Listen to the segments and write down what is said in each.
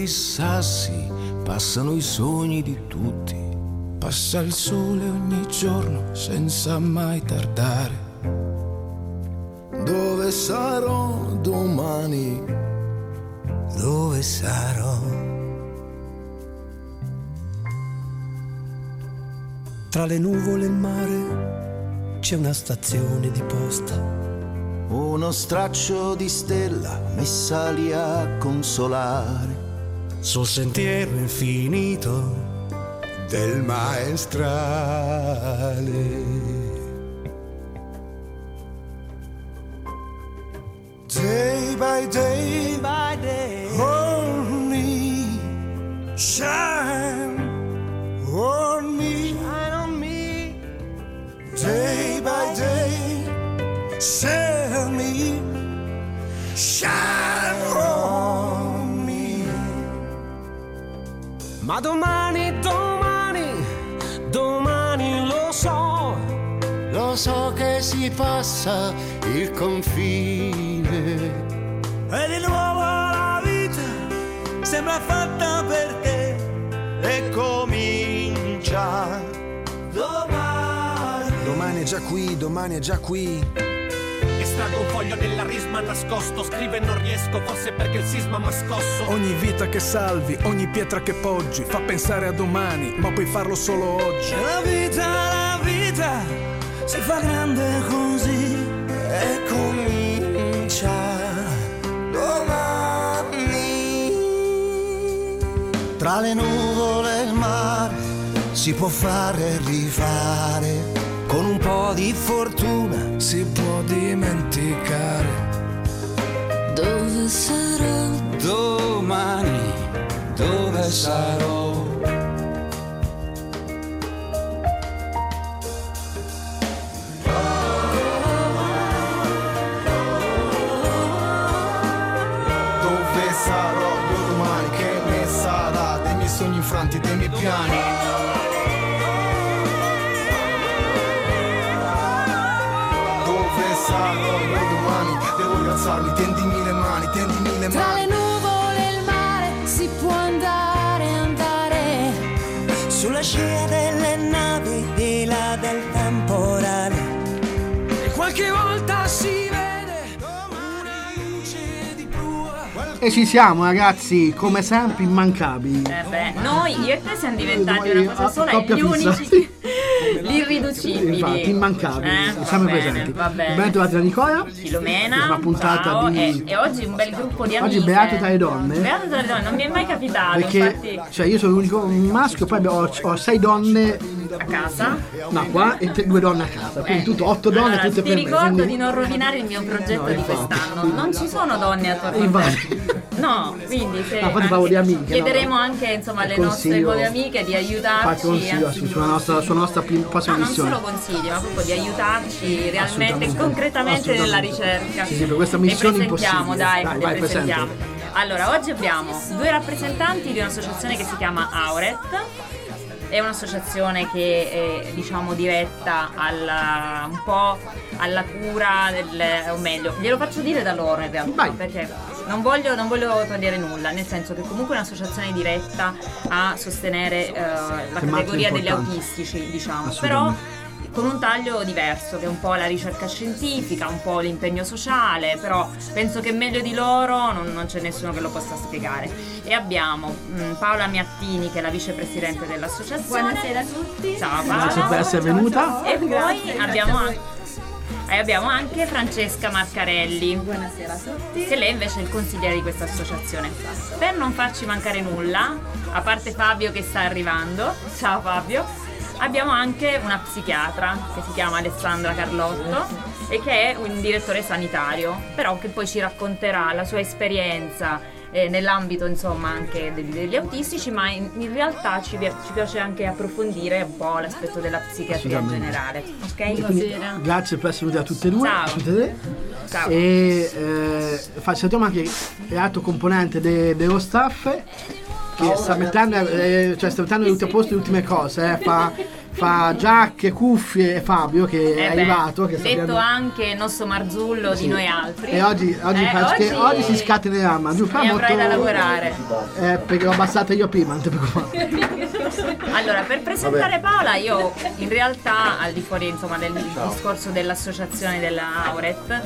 i sassi, passano i sogni di tutti. Passa il sole ogni giorno senza mai tardare. Dove sarò domani? Dove sarò? Tra le nuvole e il mare c'è una stazione di posta, uno straccio di stella messa lì a consolare. sul sentiero infinito del maestrale. Day by day, on me, shine on me, day by day, share me, shine on me. Ma domani lo so che si passa il confine. E di nuovo la vita sembra fatta per te e comincia domani. Domani è già qui, domani è già qui. Estraggo un foglio della risma nascosto, scrivo e non riesco, forse perché il sisma m'ha scosso. Ogni vita che salvi, ogni pietra che poggi, fa pensare a domani, ma puoi farlo solo oggi. La vita si fa grande così e comincia domani. Tra le nuvole e il mare si può fare e rifare, con un po' di fortuna Si può dimenticare. Dove sarò? domani. Dove sarò? Dove sarò io domani? Che ne sarà dei miei sogni infranti, dei miei piani? Dove sarò io domani? Devo rialzarmi, tendimi le mani, tendimi le Tra le mani. nuvole e il mare si può andare Sulla scia delle navi di là del temporale. E qualche volta si vede una luce di prua. E ci siamo ragazzi, come sempre immancabili. Noi, io e te siamo diventati Noi, una cosa sola e coppia gli fissa, unici, sì. l'irriducibili. Infatti, immancabili, sempre presenti. Va bene. Ben trovati da Nicola. Filomena, Una puntata ciao, di- e oggi un bel gruppo di amiche. Oggi beato tra le donne. Beato tra le donne, non mi è mai capitato, Perché infatti, cioè io sono l'unico maschio, poi ho 6 donne a casa. no, qua e 2 donne a casa. Quindi tutto 8 donne, Allora, tutte ti per me. ricordo quindi- di non rovinare il mio progetto No, di infatti. quest'anno. Non ci sono donne attorno a te. Infatti. No, quindi se No, infatti parlo di amiche, chiederemo no? anche insomma alle Consiglio- nostre nuove amiche di Fate aiutarci. consiglio sì, sulla nostra prossima No, non missione. solo consigli, ma proprio di aiutarci realmente Assolutamente. e concretamente nella Assolutamente. ricerca. Sì, per questa missione le presentiamo, impossibile. dai, Vai, le presenta. presentiamo. Allora, oggi abbiamo 2 rappresentanti di un'associazione che si chiama Auret. È un'associazione che è, diciamo, diretta un po' alla cura o meglio, glielo faccio dire da loro in realtà, Vai. perché non voglio togliere nulla, nel senso che comunque è un'associazione diretta a sostenere la Tematiche categoria degli importanti. autistici, diciamo, però Assolutamente. con un taglio diverso, che è un po' la ricerca scientifica, un po' l'impegno sociale, però penso che meglio di loro non c'è nessuno che lo possa spiegare. E abbiamo Paola Miattini, che è la vicepresidente dell'associazione. Buonasera a tutti. Ciao Grazie Paola. per essere venuta. E poi abbiamo anche Francesca Marcarelli. Buonasera a tutti. Che lei invece è il consigliere di questa associazione. Per non farci mancare nulla, a parte Fabio che sta arrivando, ciao Fabio, abbiamo anche una psichiatra che si chiama Alessandra Carlotto e che è un direttore sanitario, però che poi ci racconterà la sua esperienza nell'ambito insomma anche degli autistici, ma in realtà ci piace anche approfondire un po' l'aspetto della psichiatria in generale. Ok? Quindi, grazie per essere venuti a tutte e due. Ciao. a tutte e tre. Ciao. E salutiamo anche l'altro componente dello staff che sta mettendo tutte a posto le ultime cose, fa giacche, cuffie, e Fabio che è arrivato, che detto anche il nostro Marzullo di noi altri. E oggi si scatenerà, ma giù mi avrai da lavorare. Perché l'ho abbassata io prima, non ti preoccupare. Allora, per presentare Paola, io in realtà, al di fuori insomma del discorso dell'associazione della Auret,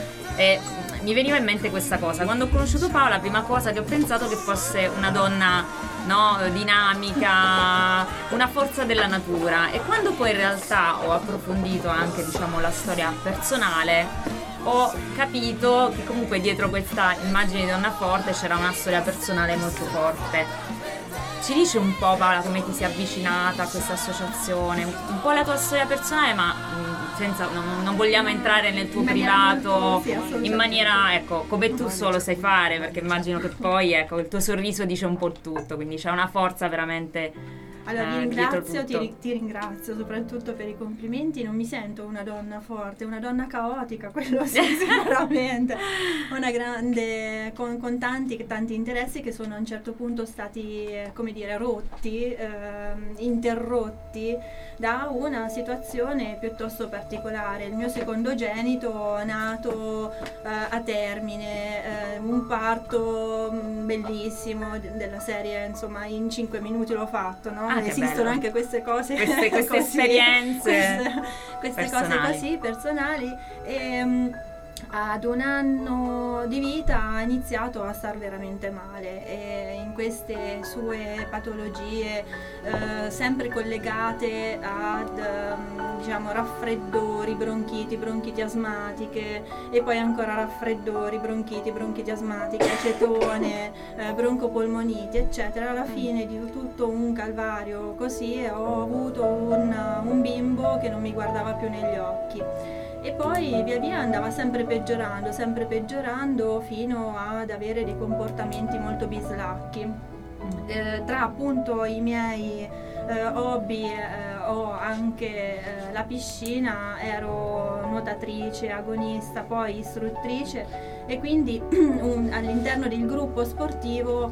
mi veniva in mente questa cosa. Quando ho conosciuto Paola, la prima cosa che ho pensato che fosse una donna, no, dinamica, una forza della natura. E quando poi in realtà ho approfondito anche, diciamo, la storia personale, ho capito che comunque dietro questa immagine di donna forte c'era una storia personale molto forte. Ci dici un po', Paola, come ti sei avvicinata a questa associazione, un po' la tua storia personale, ma non vogliamo entrare nel tuo privato in maniera, ecco, come tu solo sai fare, perché immagino che poi, ecco, il tuo sorriso dice un po' tutto, quindi c'è una forza veramente. Allora ti ringrazio soprattutto per i complimenti. Non mi sento una donna forte, una donna caotica, quello sì, sicuramente. Una grande con tanti interessi che sono a un certo punto stati, come dire, rotti, interrotti da una situazione piuttosto particolare. Il mio secondogenito nato a termine, un parto bellissimo della serie, insomma, in 5 minuti l'ho fatto, no? Esistono bello. Anche queste cose, queste così, esperienze, queste cose così personali. E ad 1 anno di vita ha iniziato a star veramente male, e in queste sue patologie sempre collegate ad diciamo raffreddori, bronchiti asmatiche, e poi ancora raffreddori, bronchiti asmatiche, acetone, broncopolmoniti, eccetera. Alla fine di tutto un calvario così ho avuto un bimbo che non mi guardava più negli occhi. E poi via via andava sempre peggiorando fino ad avere dei comportamenti molto bislacchi. Tra appunto i miei hobby ho anche la piscina, ero nuotatrice, agonista, poi istruttrice, e quindi all'interno del gruppo sportivo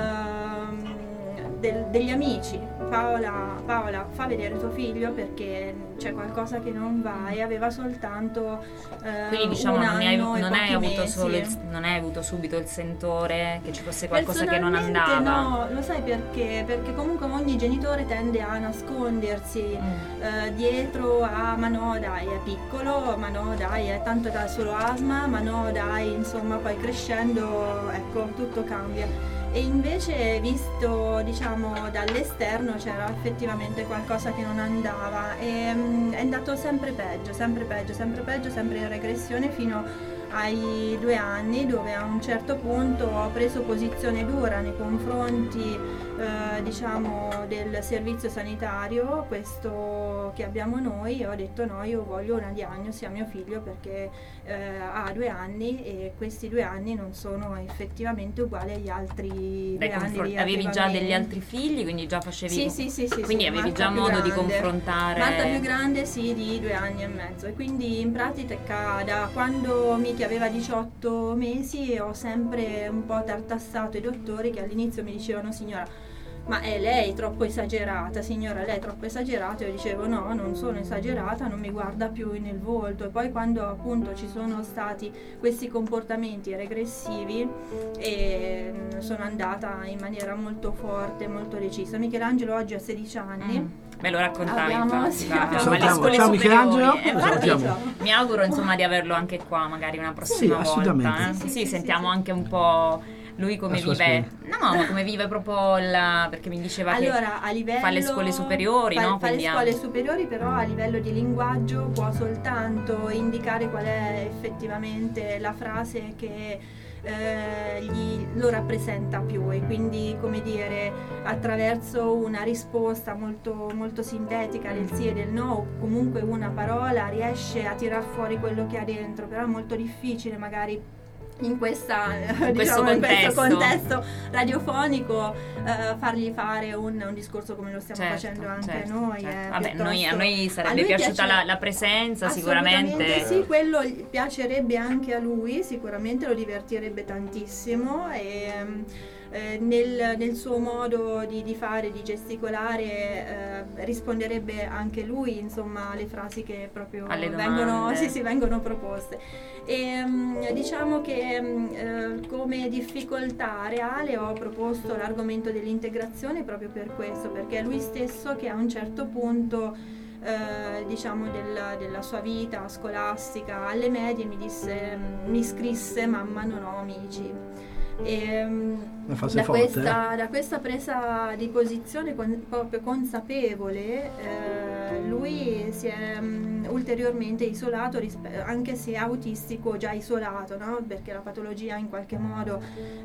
degli amici. Paola, fa vedere tuo figlio perché c'è qualcosa che non va, e aveva soltanto quindi diciamo un anno non hai avuto subito il sentore che ci fosse qualcosa che non andava? No, lo sai perché? Perché comunque ogni genitore tende a nascondersi dietro a ma no dai è piccolo, ma no dai è tanto da solo asma, ma no dai, insomma poi crescendo ecco tutto cambia. E invece visto diciamo dall'esterno c'era effettivamente qualcosa che non andava, e è andato sempre peggio, sempre in regressione fino ai 2 anni, dove a un certo punto ho preso posizione dura nei confronti diciamo del servizio sanitario, questo che abbiamo noi, e ho detto no, io voglio una diagnosi a mio figlio perché ha 2 anni e questi 2 anni non sono effettivamente uguali agli altri 2 anni. Avevi già degli altri figli, quindi già facevi sì, quindi avevi già modo di confrontare. Marta più grande sì, di 2 anni e mezzo, e quindi in pratica da quando Miki aveva 18 mesi ho sempre un po' tartassato i dottori, che all'inizio mi dicevano signora ma è lei troppo esagerata, signora lei è troppo esagerata, io dicevo no, non sono esagerata, non mi guarda più nel volto. E poi quando appunto ci sono stati questi comportamenti regressivi e sono andata in maniera molto forte, molto decisa. Michelangelo oggi ha 16 anni. Me lo raccontavi Ciao Michelangelo. Mi auguro insomma di averlo anche qua magari una prossima volta. Sì, sentiamo anche un po' lui come vive, ma come vive proprio perché mi diceva allora, che a livello, fa le scuole superiori, no? Fa le scuole superiori, però a livello di linguaggio può soltanto indicare qual è effettivamente la frase che lo rappresenta più, e quindi come dire attraverso una risposta molto, molto sintetica del sì e del no, o comunque una parola riesce a tirar fuori quello che ha dentro, però è molto difficile magari in questo contesto radiofonico fargli fare un discorso come lo stiamo facendo anche noi. Vabbè, a noi sarebbe piaciuta la presenza sicuramente. Sì, quello piacerebbe anche a lui, sicuramente lo divertirebbe tantissimo, e nel suo modo di fare, di gesticolare, risponderebbe anche lui, insomma, alle frasi che proprio vengono proposte. E diciamo che come difficoltà reale ho proposto l'argomento dell'integrazione proprio per questo, perché è lui stesso che a un certo punto diciamo della sua vita scolastica alle medie mi scrisse: mamma, non ho amici. E da questa presa di posizione proprio consapevole, lui si è ulteriormente isolato, anche se autistico già isolato, no? Perché la patologia in qualche modo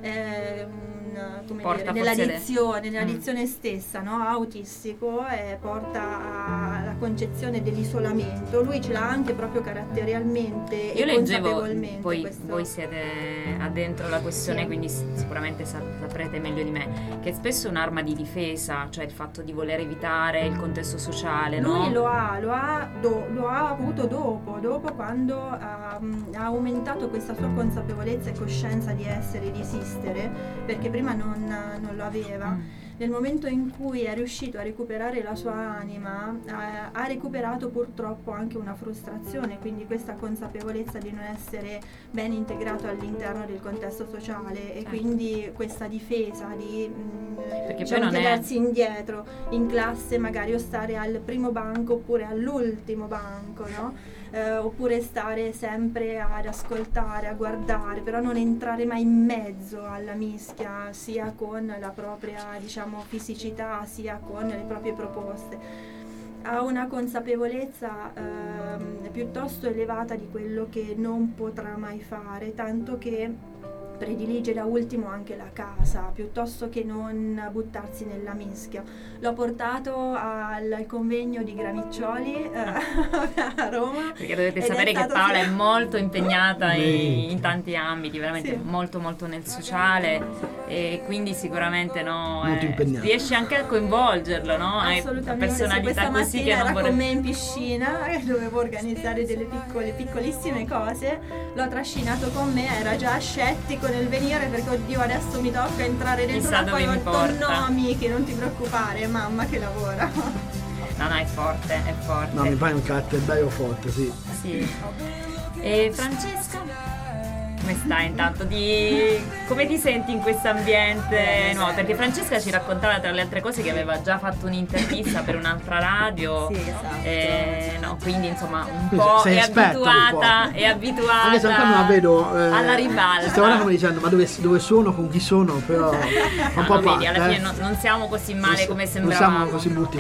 nella dizione stessa, no? Autistico, porta alla concezione dell'isolamento. Lui ce l'ha anche proprio caratterialmente e consapevolmente. Voi siete addentro la questione, sì. Quindi sicuramente saprete meglio di me che spesso è un'arma di difesa, cioè il fatto di voler evitare il contesto sociale. Lui lo ha avuto dopo quando ha aumentato questa sua consapevolezza e coscienza di essere, di esistere, perché prima non lo aveva. Nel momento in cui è riuscito a recuperare la sua anima, ha recuperato purtroppo anche una frustrazione, quindi questa consapevolezza di non essere ben integrato all'interno del contesto sociale, e quindi questa difesa di tirarsi indietro in classe, magari, o stare al primo banco oppure all'ultimo banco, no? Oppure stare sempre ad ascoltare, a guardare, però non entrare mai in mezzo alla mischia, sia con la propria, diciamo, fisicità, sia con le proprie proposte. Ha una consapevolezza piuttosto elevata di quello che non potrà mai fare, tanto che predilige da ultimo anche la casa piuttosto che non buttarsi nella mischia. L'ho portato al convegno di Gramiccioli a Roma, perché dovete sapere che Paola è molto impegnata in tanti ambiti, veramente, sì. molto nel sociale, e quindi sicuramente riesce anche a coinvolgerlo, no? Assolutamente. Personalità così che non era con me in piscina, dovevo organizzare delle piccolissime cose, l'ho trascinato con me, era già scettico nel venire, perché oddio, adesso mi tocca entrare dentro la poi no amiche, non ti preoccupare, mamma che lavora. No, è forte. No, mi fai un carattere bello forte, sì. E Francesca? Come stai intanto? Come ti senti in questo ambiente nuovo? Perché Francesca ci raccontava, tra le altre cose, che aveva già fatto un'intervista per un'altra radio. Sì, esatto. Quindi insomma un po' è abituata anche se ancora non la vedo alla ribalta. Stiamo come dicendo, ma dove sono, con chi sono, però un po' vedi, alla fine non siamo così male come sembravamo. Non siamo così brutti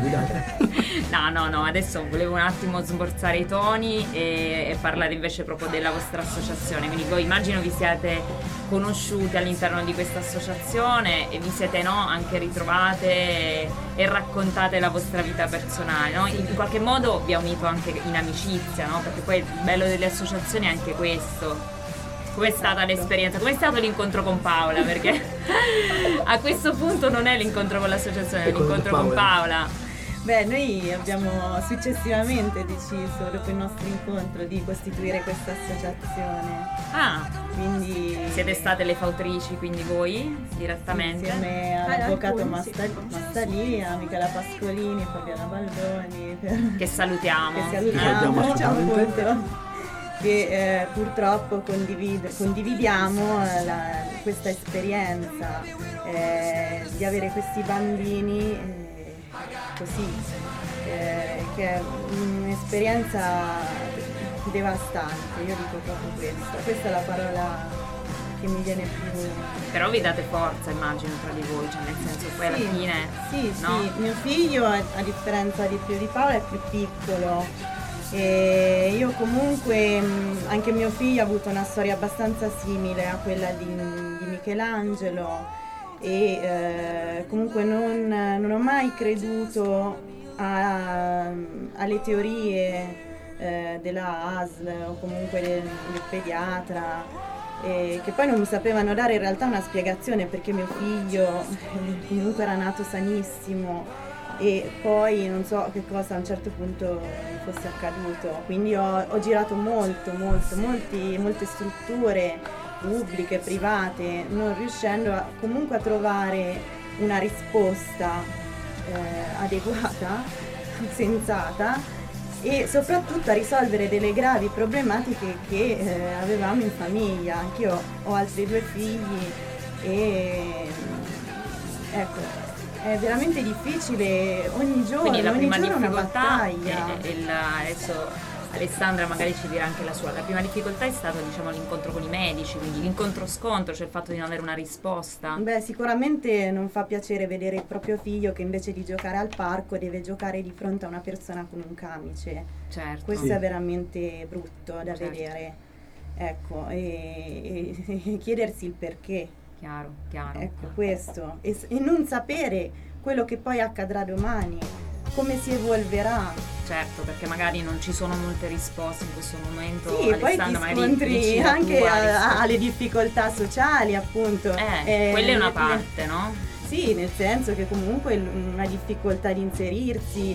No, adesso volevo un attimo smorzare i toni e parlare invece proprio della vostra associazione. Quindi voi immagino vi siate conosciute all'interno di questa associazione e vi siete anche ritrovate e raccontate la vostra vita personale, no? In qualche modo vi ha unito anche in amicizia, no? Perché poi il bello delle associazioni è anche questo. Com'è stata l'esperienza? Com'è stato l'incontro con Paola? Perché a questo punto non è l'incontro con l'associazione, è l'incontro con Paola. Beh, noi abbiamo successivamente deciso, dopo il nostro incontro, di costituire questa associazione. Quindi siete state le fautrici, quindi voi direttamente? Insieme all'avvocato Mastalì, a Michela Pascolini, Fabiana Baldoni. Che salutiamo. Diciamo appunto che purtroppo condividiamo questa esperienza di avere questi bambini così, che è un'esperienza devastante, io dico proprio questa è la parola che mi viene più. Però vi date forza, immagino, tra di voi, cioè nel senso poi alla fine. Sì, mio figlio a differenza di Paola è più piccolo, e io comunque anche mio figlio ha avuto una storia abbastanza simile a quella di Michelangelo, e comunque non ho mai creduto alle teorie della ASL o comunque del pediatra, che poi non mi sapevano dare in realtà una spiegazione, perché mio figlio comunque era nato sanissimo e poi non so che cosa a un certo punto fosse accaduto, quindi ho girato molte strutture pubbliche, private, non riuscendo comunque a trovare una risposta adeguata, sensata, e soprattutto a risolvere delle gravi problematiche che avevamo in famiglia. Anch'io ho altri 2 figli e ecco, è veramente difficile ogni giorno. Quindi la prima giorno difficoltà è una battaglia. adesso Alessandra magari ci dirà anche la sua. La prima difficoltà è stato, diciamo, l'incontro con i medici, quindi l'incontro-scontro, cioè il fatto di non avere una risposta. Beh, sicuramente non fa piacere vedere il proprio figlio che invece di giocare al parco deve giocare di fronte a una persona con un camice. Certo. Questo Sì. è veramente brutto da vedere. Ecco, e chiedersi il perché. Chiaro. Ecco, questo. E non sapere quello che poi accadrà domani, come si evolverà. Certo, perché magari non ci sono molte risposte in questo momento. Sì, e poi ti Alessandra, magari scontri dici la anche tua, alle difficoltà sociali, appunto. quella è una parte, no? Sì, nel senso che comunque una difficoltà di inserirsi,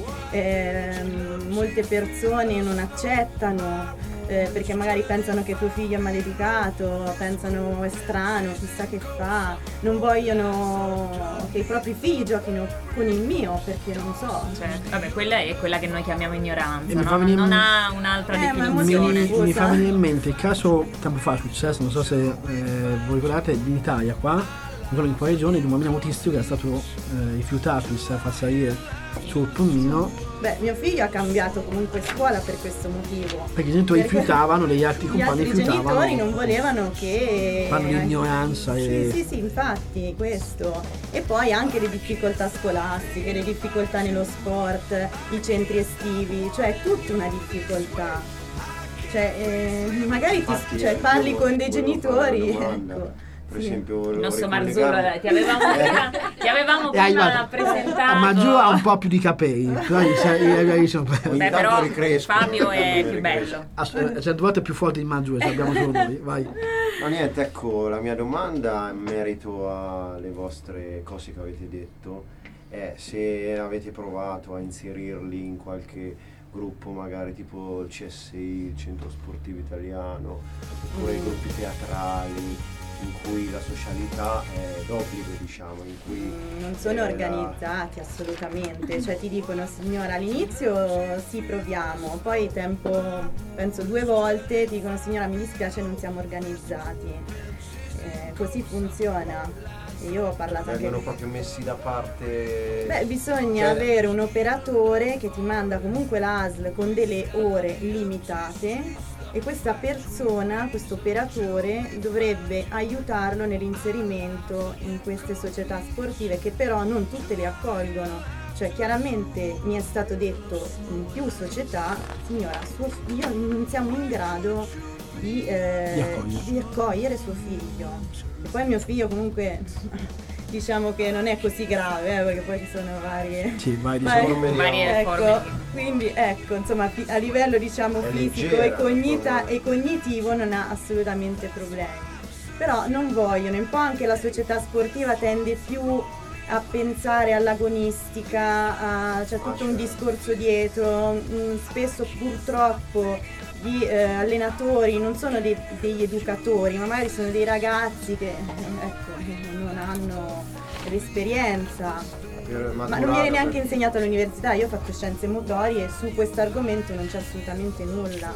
molte persone non accettano, perché magari pensano che tuo figlio è maleducato, pensano è strano, chissà che fa, non vogliono che i propri figli giochino con il mio, perché non so. Certo. Vabbè, quella è quella che noi chiamiamo ignoranza, E mi no? fa venire Non ha un'altra ma è molto definizione. diffusa. Mi fa venire in mente il caso tempo fa successo, non so se voi ricordate, in Italia qua, in un po' di regioni, di un bambino autistico che è stato rifiutato di far salire sul pulmino. Beh, mio figlio ha cambiato comunque scuola per questo motivo. Perché i genitori Perché rifiutavano, gli altri Gli compagni altri rifiutavano. genitori non volevano che... Fanno l'ignoranza e... Sì, infatti, questo. E poi anche le difficoltà scolastiche, le difficoltà nello sport, i centri estivi, cioè tutta una difficoltà. Cioè, magari Infatti, parli io con dei volevo fare genitori, una domanda. ecco. Per Sì. esempio, Il volevo nostro ricollegarmi- Marzullo, ti avevamo È arrivato. prima presentato. Ma Giù ha un po' più di capelli, però Ogni Beh, però tanto ricrescono. Fabio è Mi più ricrescono. bello. 100 volte più forte di Maggiù, ce l'abbiamo solo noi, vai. No, niente, ecco, la mia domanda in merito alle vostre cose che avete detto è se avete provato a inserirli in qualche gruppo, magari tipo il CSI, il Centro Sportivo Italiano, oppure i gruppi teatrali, in cui la socialità è d'obbligo, diciamo, in cui Non sono organizzati assolutamente, cioè ti dicono signora all'inizio sì proviamo, poi penso 2 volte ti dicono signora mi dispiace non siamo organizzati, così funziona. E io ho parlato vengono anche... proprio messi da parte. Beh, bisogna Cioè, avere un operatore che ti manda comunque l'ASL con delle ore limitate e questa persona, questo operatore, dovrebbe aiutarlo nell'inserimento in queste società sportive che però non tutte le accolgono. Cioè chiaramente mi è stato detto in più società, signora, suo figlio non siamo in grado di accogliere suo figlio. E poi mio figlio comunque diciamo che non è così grave, perché poi ci sono varie... Sì, vai, varie ecco, forme. quindi ecco, insomma, a livello diciamo È fisico leggera, e cognitivo non ha assolutamente problemi. Però non vogliono, un po' anche la società sportiva tende più a pensare all'agonistica, c'è tutto un discorso dietro, spesso purtroppo gli allenatori non sono degli educatori, ma magari sono dei ragazzi che non hanno l'esperienza. Ma non viene neanche insegnato all'università, io ho fatto scienze motorie e su questo argomento non c'è assolutamente nulla.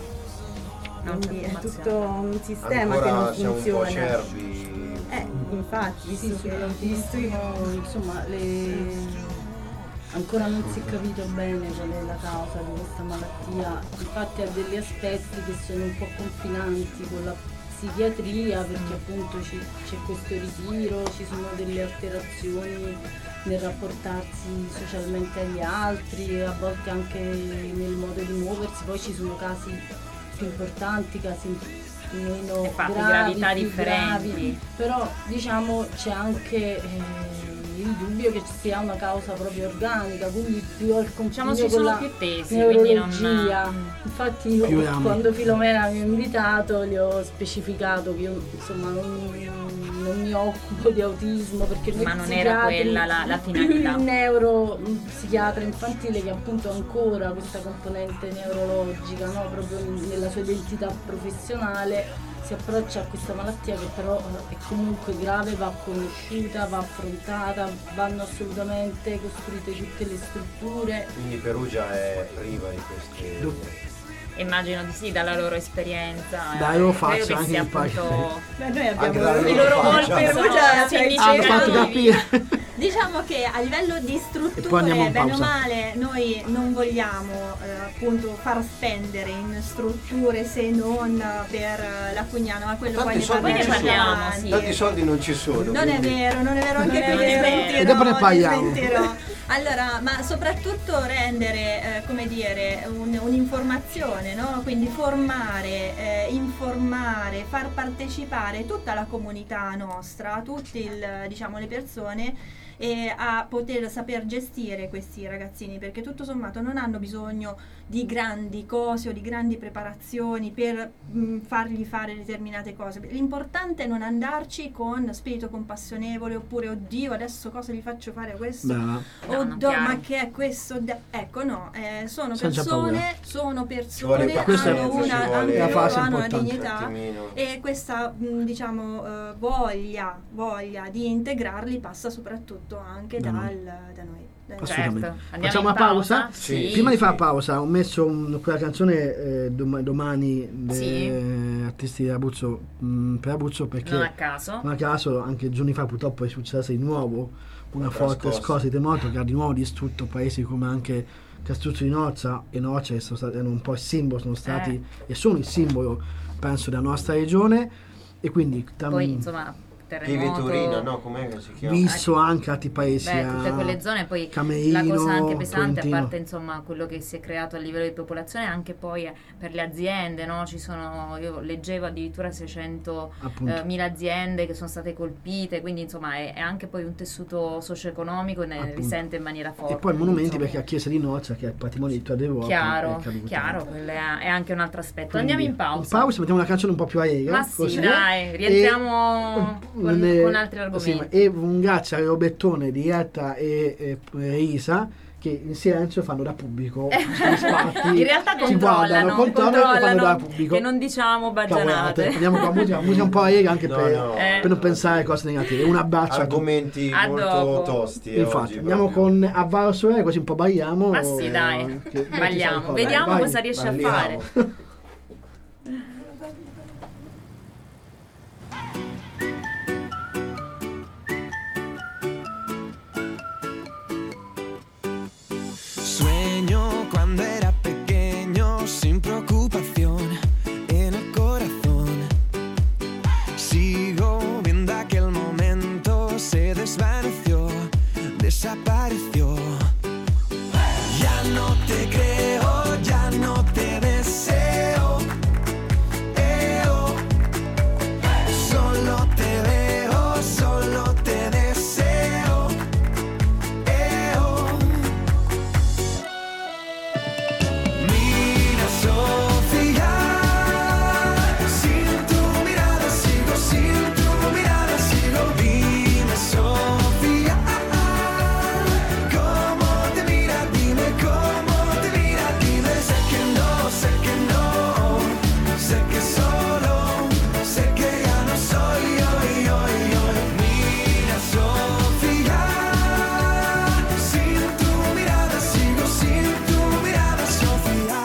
Quindi è tutto un sistema ancora che non siamo funziona. un po' acerbi. Infatti, visto che insomma, ancora non si è capito bene qual è la causa di questa malattia, infatti ha degli aspetti che sono un po' confinanti con la psichiatria, perché appunto c'è questo ritiro, ci sono delle alterazioni nel rapportarsi socialmente agli altri, a volte anche nel modo di muoversi, poi ci sono casi più importanti, casi meno Infatti, gravi, gravità più differenti. gravi, però diciamo c'è anche il dubbio che ci sia una causa proprio organica, quindi più al confine Diciamo ci con sono la più tesi, neurologia. quindi Infatti io Più rami. quando Filomena mi ha invitato gli ho specificato che io insomma non non mi occupo di autismo, perché ma non era quella la finalità. Il neuropsichiatra infantile, che appunto ha ancora questa componente neurologica, no? Proprio nella sua identità professionale, si approccia a questa malattia che però è comunque grave, va conosciuta, va affrontata, vanno assolutamente costruite tutte le strutture. Quindi Perugia è priva di queste... Immagino di sì, dalla loro esperienza. Dai, lo faccio faccio anche sia in appunto... Noi abbiamo i loro volti Perugia, hanno fatto capire. Diciamo che a livello di strutture, bene o male, noi non vogliamo appunto far spendere in strutture se non per la Pugnana, ma quello poi ne parliamo. Sì. Tanti soldi non ci sono. Non è vero, anche qui e dopo ne parliamo. Allora, ma soprattutto rendere, come dire, un'informazione, no? Quindi formare, informare, far partecipare tutta la comunità nostra, tutte diciamo, le persone, a poter saper gestire questi ragazzini, perché tutto sommato non hanno bisogno di grandi cose o di grandi preparazioni per fargli fare determinate cose. L'importante è non andarci con spirito compassionevole oppure oddio adesso cosa gli faccio fare a questo, oddio ma che è questo, ecco no, sono persone, hanno una dignità e questa diciamo voglia di integrarli passa soprattutto anche da noi. Assolutamente. Facciamo una pausa? Sì. Prima di fare la pausa ho messo quella canzone domani artisti di Abruzzo, per Abruzzo, perché non a caso anche giorni fa purtroppo è successo di nuovo una forte scossa di terremoto che ha di nuovo distrutto paesi come anche Castruzzo di Nozza e Noccia, che erano un po' il simbolo, sono stati e sono il simbolo penso della nostra regione, e quindi poi insomma terremoto, Turina, no? Com'è che si chiama? Visto anche altri paesi, tutte quelle zone, poi Camerino, la cosa anche pesante, Trentino. a parte insomma quello che si è creato a livello di popolazione, anche poi per le aziende, no? Io leggevo addirittura 600.000 aziende che sono state colpite, quindi insomma è anche poi un tessuto socio-economico, ne risente in maniera forte. E poi monumenti, perché a Chiesa di Noccia, che è il patrimonio di tutta l'Europa, chiaro, quello è anche un altro aspetto. Quindi, andiamo in pausa, mettiamo una canzone un po' più aerea, ma sì, dai, rientriamo con altri argomenti. E Fungaccia e Robettone di Etta e Isa, che in silenzio fanno da pubblico sugli spalti. In realtà controllano e fanno da pubblico. Che non diciamo baggianate. Andiamo con musica un po' aerea anche per non pensare a cose negative. Un abbraccio argomenti molto tosti. Infatti andiamo con Avvaro Sorella, così un po' balliamo. Ma sì, dai, balliamo, vediamo cosa riesce a fare. Sueño cuando era pequeño sin preocupación en el corazón. Sigo viendo aquel momento, se desvaneció, desapareció. Ya no te creo, ya no te deseo. Solo te veo, solo te deseo. Mira Sofía, sin tu mirada sigo, sin tu mirada sigo. Dime Sofía, cómo te mira, dime cómo te mira, dime. Sé que no, sé que no, sé que solo, sé que ya no soy yo. Mira Sofía, sin tu mirada sigo, sin tu mirada Sofía.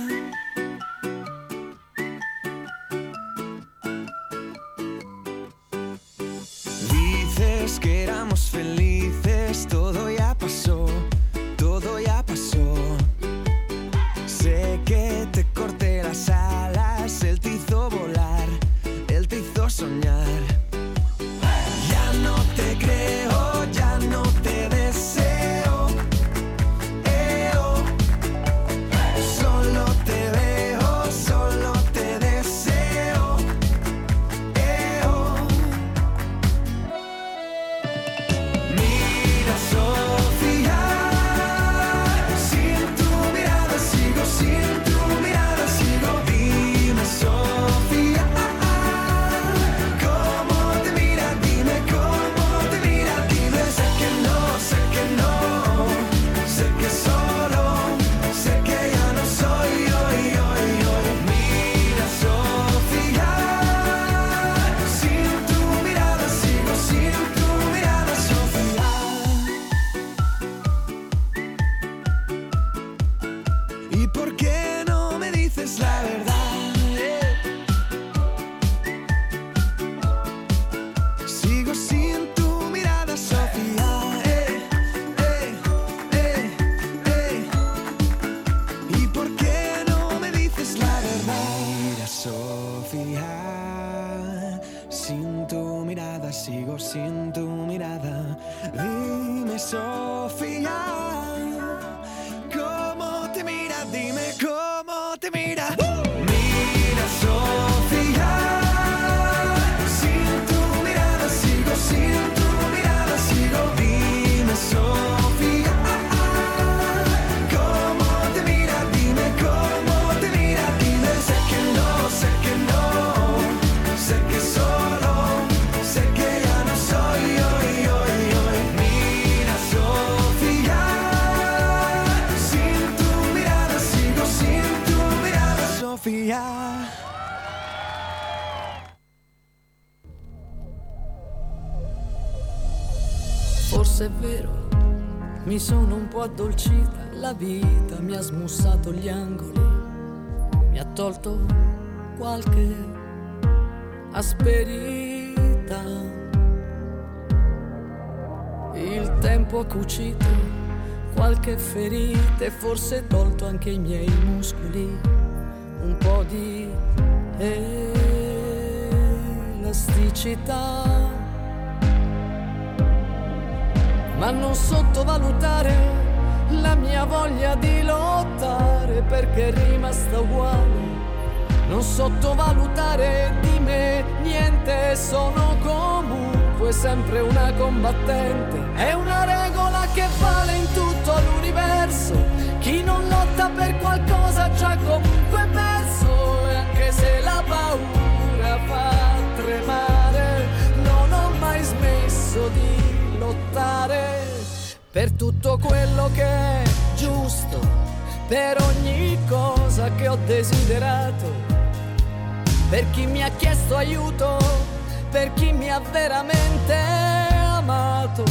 Dices que éramos felices, todo ya pasó, todo ya pasó. Sé que te corté las alas, él te hizo volar, él te hizo soñar. Ya no te creo, ya no te deseo. Solo te veo, solo te deseo. Mira solo. sigo sin tu mirada. Dime, Sofía, ¿cómo te mira? Dime cómo te mira. Mira, Sofía, sin tu mirada sigo, sin tu mirada sigo. Dime, Sofía, ¿cómo te mira? Dime cómo te mira. Dime, sé que no, sé que no, sé que solo, sé que ya no soy yo. Mira, Sofía, sin tu mirada sigo, sin tu mirada, Sofía. Forse è vero, mi sono un po' addolcita, la vita mi ha smussato gli angoli, mi ha tolto qualche asperità. Il tempo ha cucito qualche ferita e forse tolto anche i miei muscoli, un po' di elasticità. Ma non sottovalutare la mia voglia di lottare, perché è rimasta uguale. Non sottovalutare di me niente, sono comunque sempre una combattente. È una regola che vale in tutto l'universo: chi non lotta per qualcosa già comunque perso. E anche se la paura fa tremare, non ho mai smesso di lottare per tutto quello che è giusto, per ogni cosa che ho desiderato, per chi mi ha chiesto aiuto, per chi mi ha veramente amato.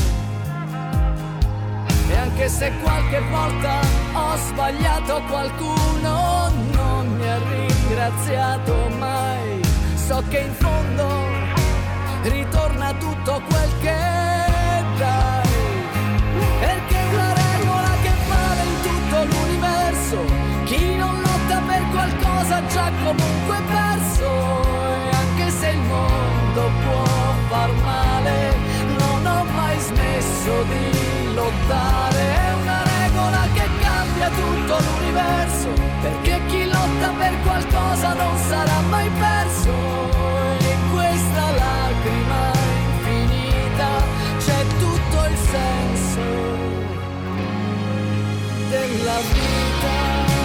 E anche se qualche volta ho sbagliato, qualcuno non mi ha ringraziato mai, so che in fondo ritorna tutto quel che dai, perché è una regola che vale in tutto l'universo: chi non lotta per qualcosa già comunque perso. E anche se il mondo può far male, non ho mai smesso di lottare. È una regola che cambia tutto l'universo, perché chi lotta per qualcosa non sarà mai perso. E in questa lacrima c'è tutto il senso della vita.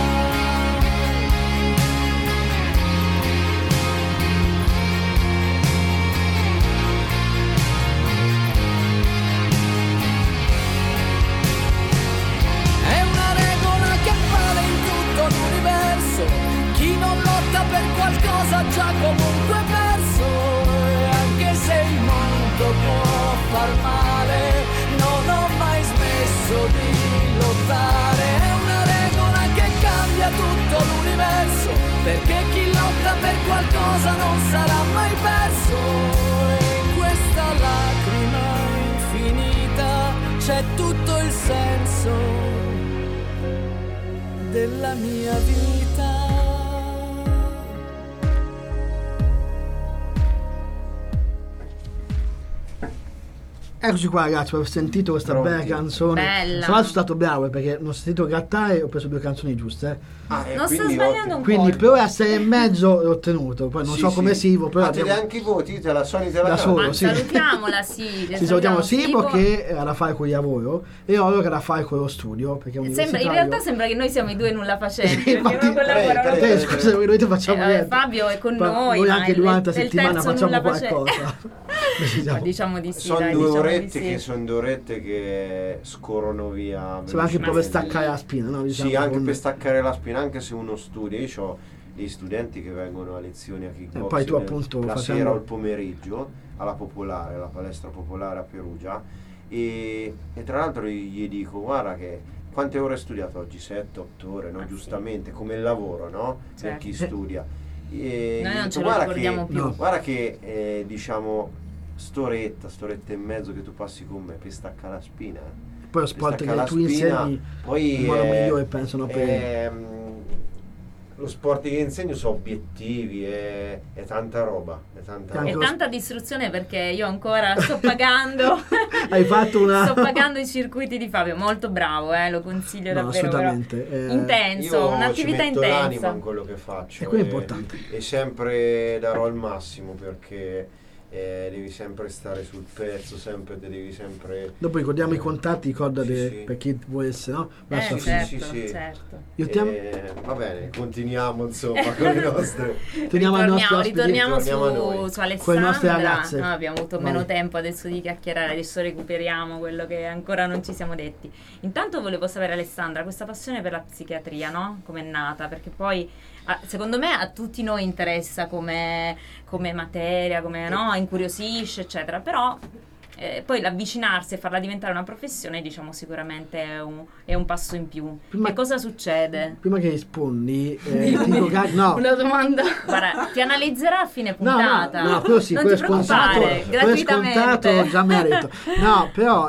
È una regola che vale in tutto l'universo: chi non lotta per qualcosa già comunque perso. E anche se il mondo può far male, non ho mai smesso di lottare. È una regola che cambia tutto l'universo, perché chi lotta per qualcosa non sarà mai perso. E in questa lacrima infinita c'è tutto il senso della mia vita. Eccoci qua ragazzi, ho sentito questa bella canzone. Bella. Tra l'altro sono stato bravo perché non ho sentito grattare e ho preso 2 canzoni giuste. Non sto sbagliando un po'. Quindi per ora 6,5 l'ho ottenuto. Poi non so come Sivo, però te anche i voti, te la solita da solo, sì. Salutiamola, sì. Ci salutiamo Sivo che ha da fare con il lavoro e Olo che ha da fare con lo studio. Perché in realtà sembra che noi siamo i due nulla facenti. Infatti, scusa, noi ti facciamo niente. Fabio è con noi. Noi anche durante la settimana facciamo qualcosa. Diciamo di sì. Sono 2 orette che sono 2 orette che scorrono via. Solo anche per staccare la spina, no? Diciamo, sì, anche per staccare la spina, anche se uno studia. Io ho degli studenti che vengono a lezioni a kickboxing poi tu appunto la sera o il pomeriggio alla Popolare, alla palestra Popolare a Perugia, e tra l'altro gli dico: guarda che quante ore hai studiato oggi? 7-8 ore, no? Giustamente, come il lavoro, no? Per chi studia. E noi non ce lo ricordiamo più. Guarda che diciamo storetta e mezzo che tu passi con me per staccare la spina. Poi lo sport che tu insegni poi il modo migliore, penso, no? lo sport che insegno sono obiettivi, è tanta roba, è tanta distruzione, perché io ancora sto pagando hai fatto sto pagando i circuiti di Fabio, molto bravo, lo consiglio davvero, assolutamente, intenso, io un'attività ci metto intensa, l'anima in quello che faccio, e quello è importante, e sempre darò il massimo, perché devi sempre stare sul pezzo, devi sempre. Dopo ricordiamo i contatti, ricordate per chi vuole essere, no? Certo. Va bene, continuiamo insomma con le nostre. Ritorniamo su Alessandra. Con le nostre ragazze. No, abbiamo avuto meno tempo adesso di chiacchierare, adesso recuperiamo quello che ancora non ci siamo detti. Intanto volevo sapere, Alessandra, questa passione per la psichiatria, no? Com'è nata? Perché poi secondo me a tutti noi interessa come materia, come no, incuriosisce, eccetera, però poi l'avvicinarsi e farla diventare una professione, diciamo, sicuramente è un passo in più. Che cosa succede? Prima che rispondi, una domanda. Guarda, ti analizzerà a fine puntata. No, quello sì, quello è scontato, già me l'ha detto. No, però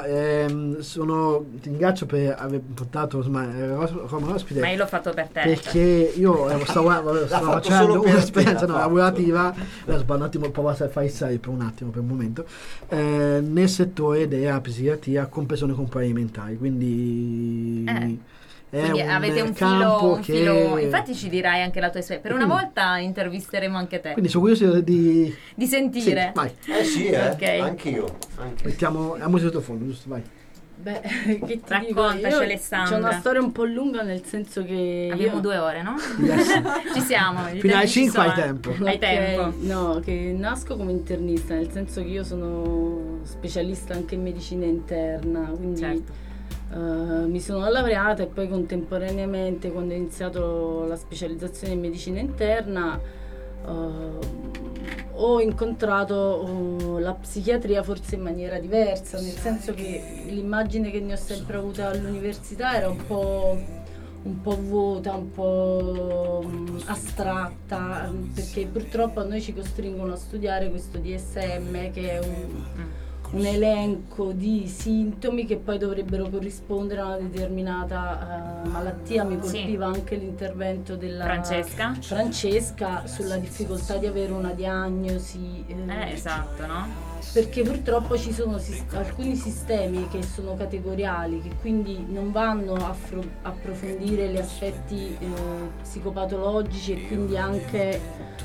ti ringrazio per aver portato come ospite. Ma io l'ho fatto per te. Perché io stavo facendo un'esperienza lavorativa, adesso un attimo, provo a fare il serio per un attimo, per un momento, nel settore della psichiatria con persone con problemi mentali, quindi avete un filo, infatti ci dirai anche la tua esperienza, per una volta intervisteremo anche te, quindi sono curioso di sentire. Vai. Okay. Anch'io. Mettiamo la musica sottofondo, giusto? Vai. Beh, che ti raccontaci, dico? Alessandra. C'è una storia un po' lunga, nel senso che abbiamo 2 ore, no? Yes. Ci siamo. Fino alle 5 hai tempo. Hai tempo. No, che nasco come internista, nel senso che io sono specialista anche in medicina interna, quindi mi sono laureata e poi contemporaneamente, quando ho iniziato la specializzazione in medicina interna, ho incontrato la psichiatria forse in maniera diversa, nel senso che l'immagine che ne ho sempre avuta all'università era un po' vuota, un po' astratta, perché purtroppo a noi ci costringono a studiare questo DSM, che è un elenco di sintomi che poi dovrebbero corrispondere a una determinata malattia. Mi colpiva anche l'intervento della Francesca sulla difficoltà di avere una diagnosi. Esatto, no? Perché purtroppo ci sono alcuni sistemi che sono categoriali, che quindi non vanno a approfondire gli aspetti psicopatologici e quindi anche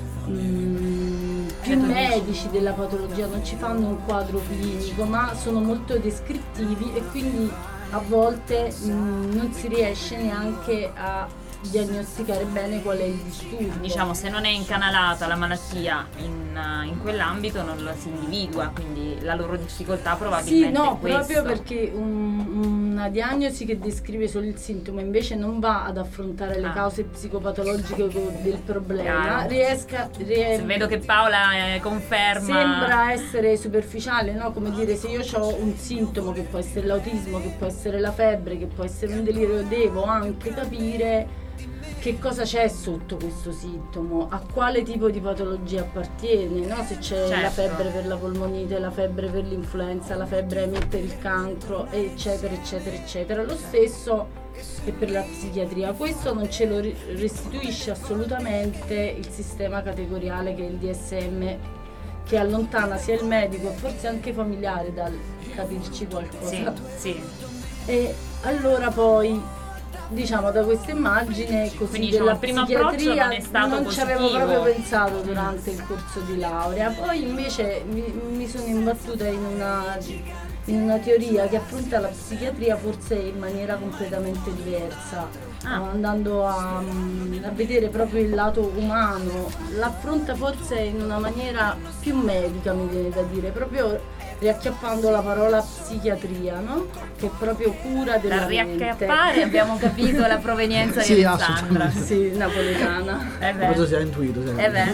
più medici della patologia, non ci fanno un quadro clinico, ma sono molto descrittivi e quindi a volte non si riesce neanche a diagnosticare bene qual è il disturbo. Diciamo, se non è incanalata la malattia in quell'ambito non la si individua, quindi la loro difficoltà probabilmente è questo. Proprio perché una diagnosi che descrive solo il sintomo invece non va ad affrontare le cause psicopatologiche del problema. Vedo che Paola conferma. Sembra essere superficiale, no? Come dire, se io ho un sintomo che può essere l'autismo, che può essere la febbre, che può essere un delirio, devo anche capire che cosa c'è sotto questo sintomo, a quale tipo di patologia appartiene, no? Se c'è la febbre per la polmonite, la febbre per l'influenza, la febbre per il cancro, eccetera eccetera eccetera. Lo stesso è per la psichiatria. Questo non ce lo restituisce assolutamente il sistema categoriale che è il DSM, che allontana sia il medico e forse anche familiare dal capirci qualcosa. Sì. E allora poi, diciamo, da questa immagine così, quindi, della primo psichiatria non è stato non positivo. ci avevo proprio pensato durante il corso di laurea. Poi invece mi sono imbattuta in una teoria che affronta la psichiatria forse in maniera completamente diversa, andando a vedere proprio il lato umano. L'affronta forse in una maniera più medica, mi viene da dire, proprio riacchiappando la parola psichiatria, no? Che è proprio cura della mente. Riacchiappare, abbiamo capito la provenienza di Alessandra. Sì, napoletana. Questo si è intuito.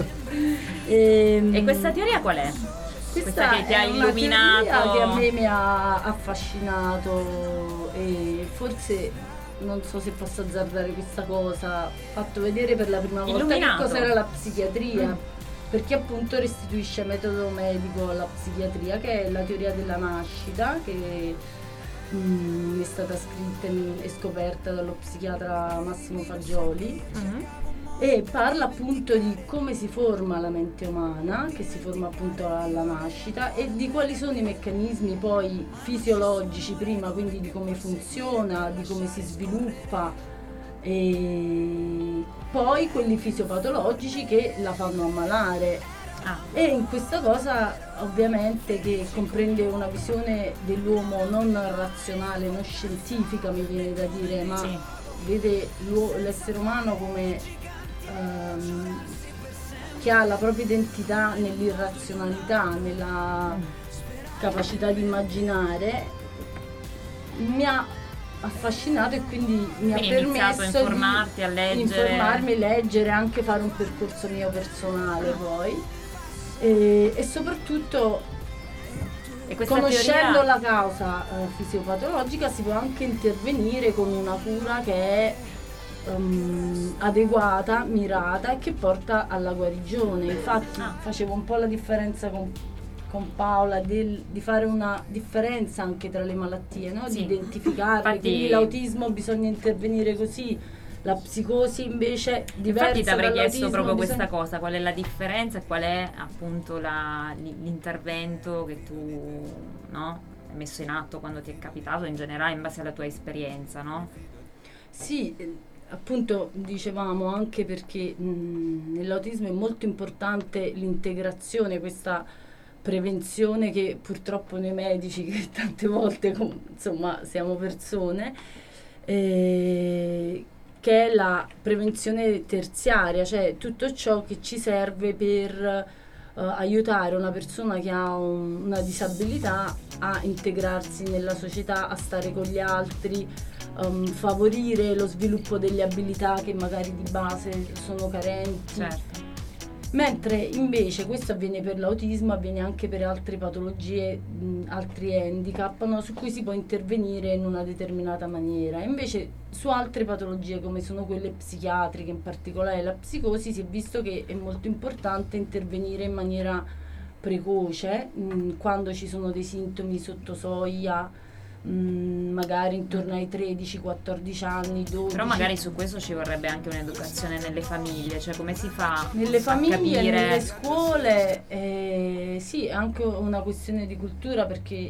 E questa teoria qual è? Questa che ti ha illuminato, che a me mi ha affascinato, e forse non so se posso azzardare questa cosa, fatto vedere per la prima volta che cos'era la psichiatria. Perché appunto restituisce metodo medico alla psichiatria, che è la teoria della nascita, che è stata scritta e scoperta dallo psichiatra Massimo Fagioli. e parla appunto di come si forma la mente umana, che si forma appunto alla nascita, e di quali sono i meccanismi poi fisiologici prima, quindi di come funziona, di come si sviluppa, e poi quelli fisiopatologici che la fanno ammalare. E in questa cosa ovviamente che comprende una visione dell'uomo non razionale, non scientifica, mi viene da dire, ma vede l'essere umano come che ha la propria identità nell'irrazionalità, nella capacità di immaginare, mi ha affascinato e quindi mi ha permesso a informarti, a leggere, informarmi, leggere, anche fare un percorso mio personale poi e soprattutto conoscendo la causa fisiopatologica si può anche intervenire con una cura che è adeguata, mirata e che porta alla guarigione. Infatti facevo un po' la differenza con Paola di fare una differenza anche tra le malattie, no? Di identificarle. Infatti, quindi l'autismo bisogna intervenire così, la psicosi invece diversa. Infatti ti avrei chiesto proprio questa cosa, qual è la differenza e qual è appunto l'intervento che tu, no, hai messo in atto quando ti è capitato, in generale in base alla tua esperienza, no? Sì, appunto dicevamo anche perché nell'autismo è molto importante l'integrazione, questa prevenzione che purtroppo noi medici, che tante volte insomma siamo persone, che è la prevenzione terziaria, cioè tutto ciò che ci serve per aiutare una persona che ha una disabilità a integrarsi nella società, a stare con gli altri, favorire lo sviluppo delle abilità che magari di base sono carenti. Certo. Mentre invece questo avviene per l'autismo, avviene anche per altre patologie, altri handicap, no, su cui si può intervenire in una determinata maniera. Invece su altre patologie come sono quelle psichiatriche, in particolare la psicosi, si è visto che è molto importante intervenire in maniera precoce, quando ci sono dei sintomi sotto soglia, magari intorno ai 13-14 anni, 12. Però magari su questo ci vorrebbe anche un'educazione nelle famiglie, cioè come si fa nelle famiglie, capire? Nelle scuole, sì, anche una questione di cultura, perché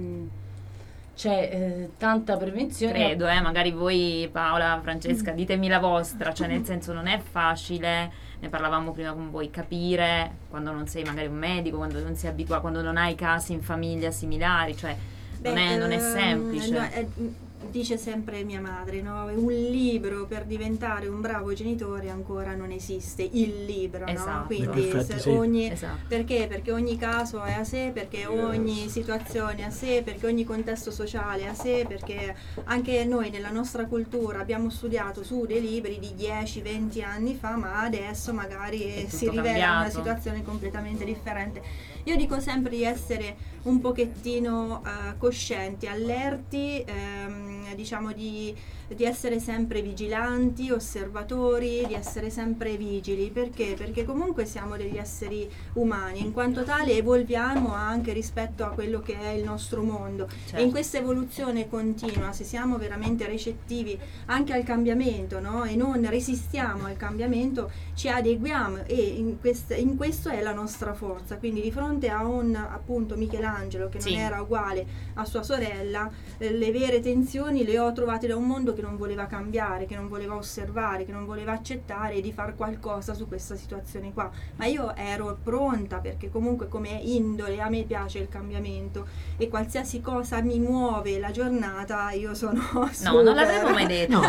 c'è tanta prevenzione. Credo, magari voi, Paola, Francesca, ditemi la vostra, cioè nel senso non è facile, ne parlavamo prima con voi, capire quando non sei magari un medico, quando non sei abituato, quando non hai casi in famiglia similari, cioè non è semplice. Dice sempre mia madre, no? Un libro per diventare un bravo genitore ancora non esiste, il libro, esatto. No? Quindi Esatto. Perché? Perché ogni caso è a sé, perché ogni situazione è a sé, perché ogni contesto sociale è a sé, perché anche noi nella nostra cultura abbiamo studiato su dei libri di 10-20 anni fa, ma adesso magari si rivela una situazione completamente differente. Io dico sempre di essere un pochettino coscienti, allerti, diciamo di essere sempre vigilanti, osservatori, di essere sempre vigili. Perché? Perché comunque siamo degli esseri umani, in quanto tale evolviamo anche rispetto a quello che è il nostro mondo. Certo. E in questa evoluzione continua, se siamo veramente recettivi anche al cambiamento, no? E non resistiamo al cambiamento, ci adeguiamo, e in questo è la nostra forza. Quindi di fronte a un appunto Michelangelo che non era uguale a sua sorella, le vere tensioni le ho trovate da un mondo che non voleva cambiare, che non voleva osservare, che non voleva accettare di far qualcosa su questa situazione qua. Ma io ero pronta, perché comunque come indole a me piace il cambiamento, e qualsiasi cosa mi muove la giornata io sono super. No, non l'avremmo mai detto.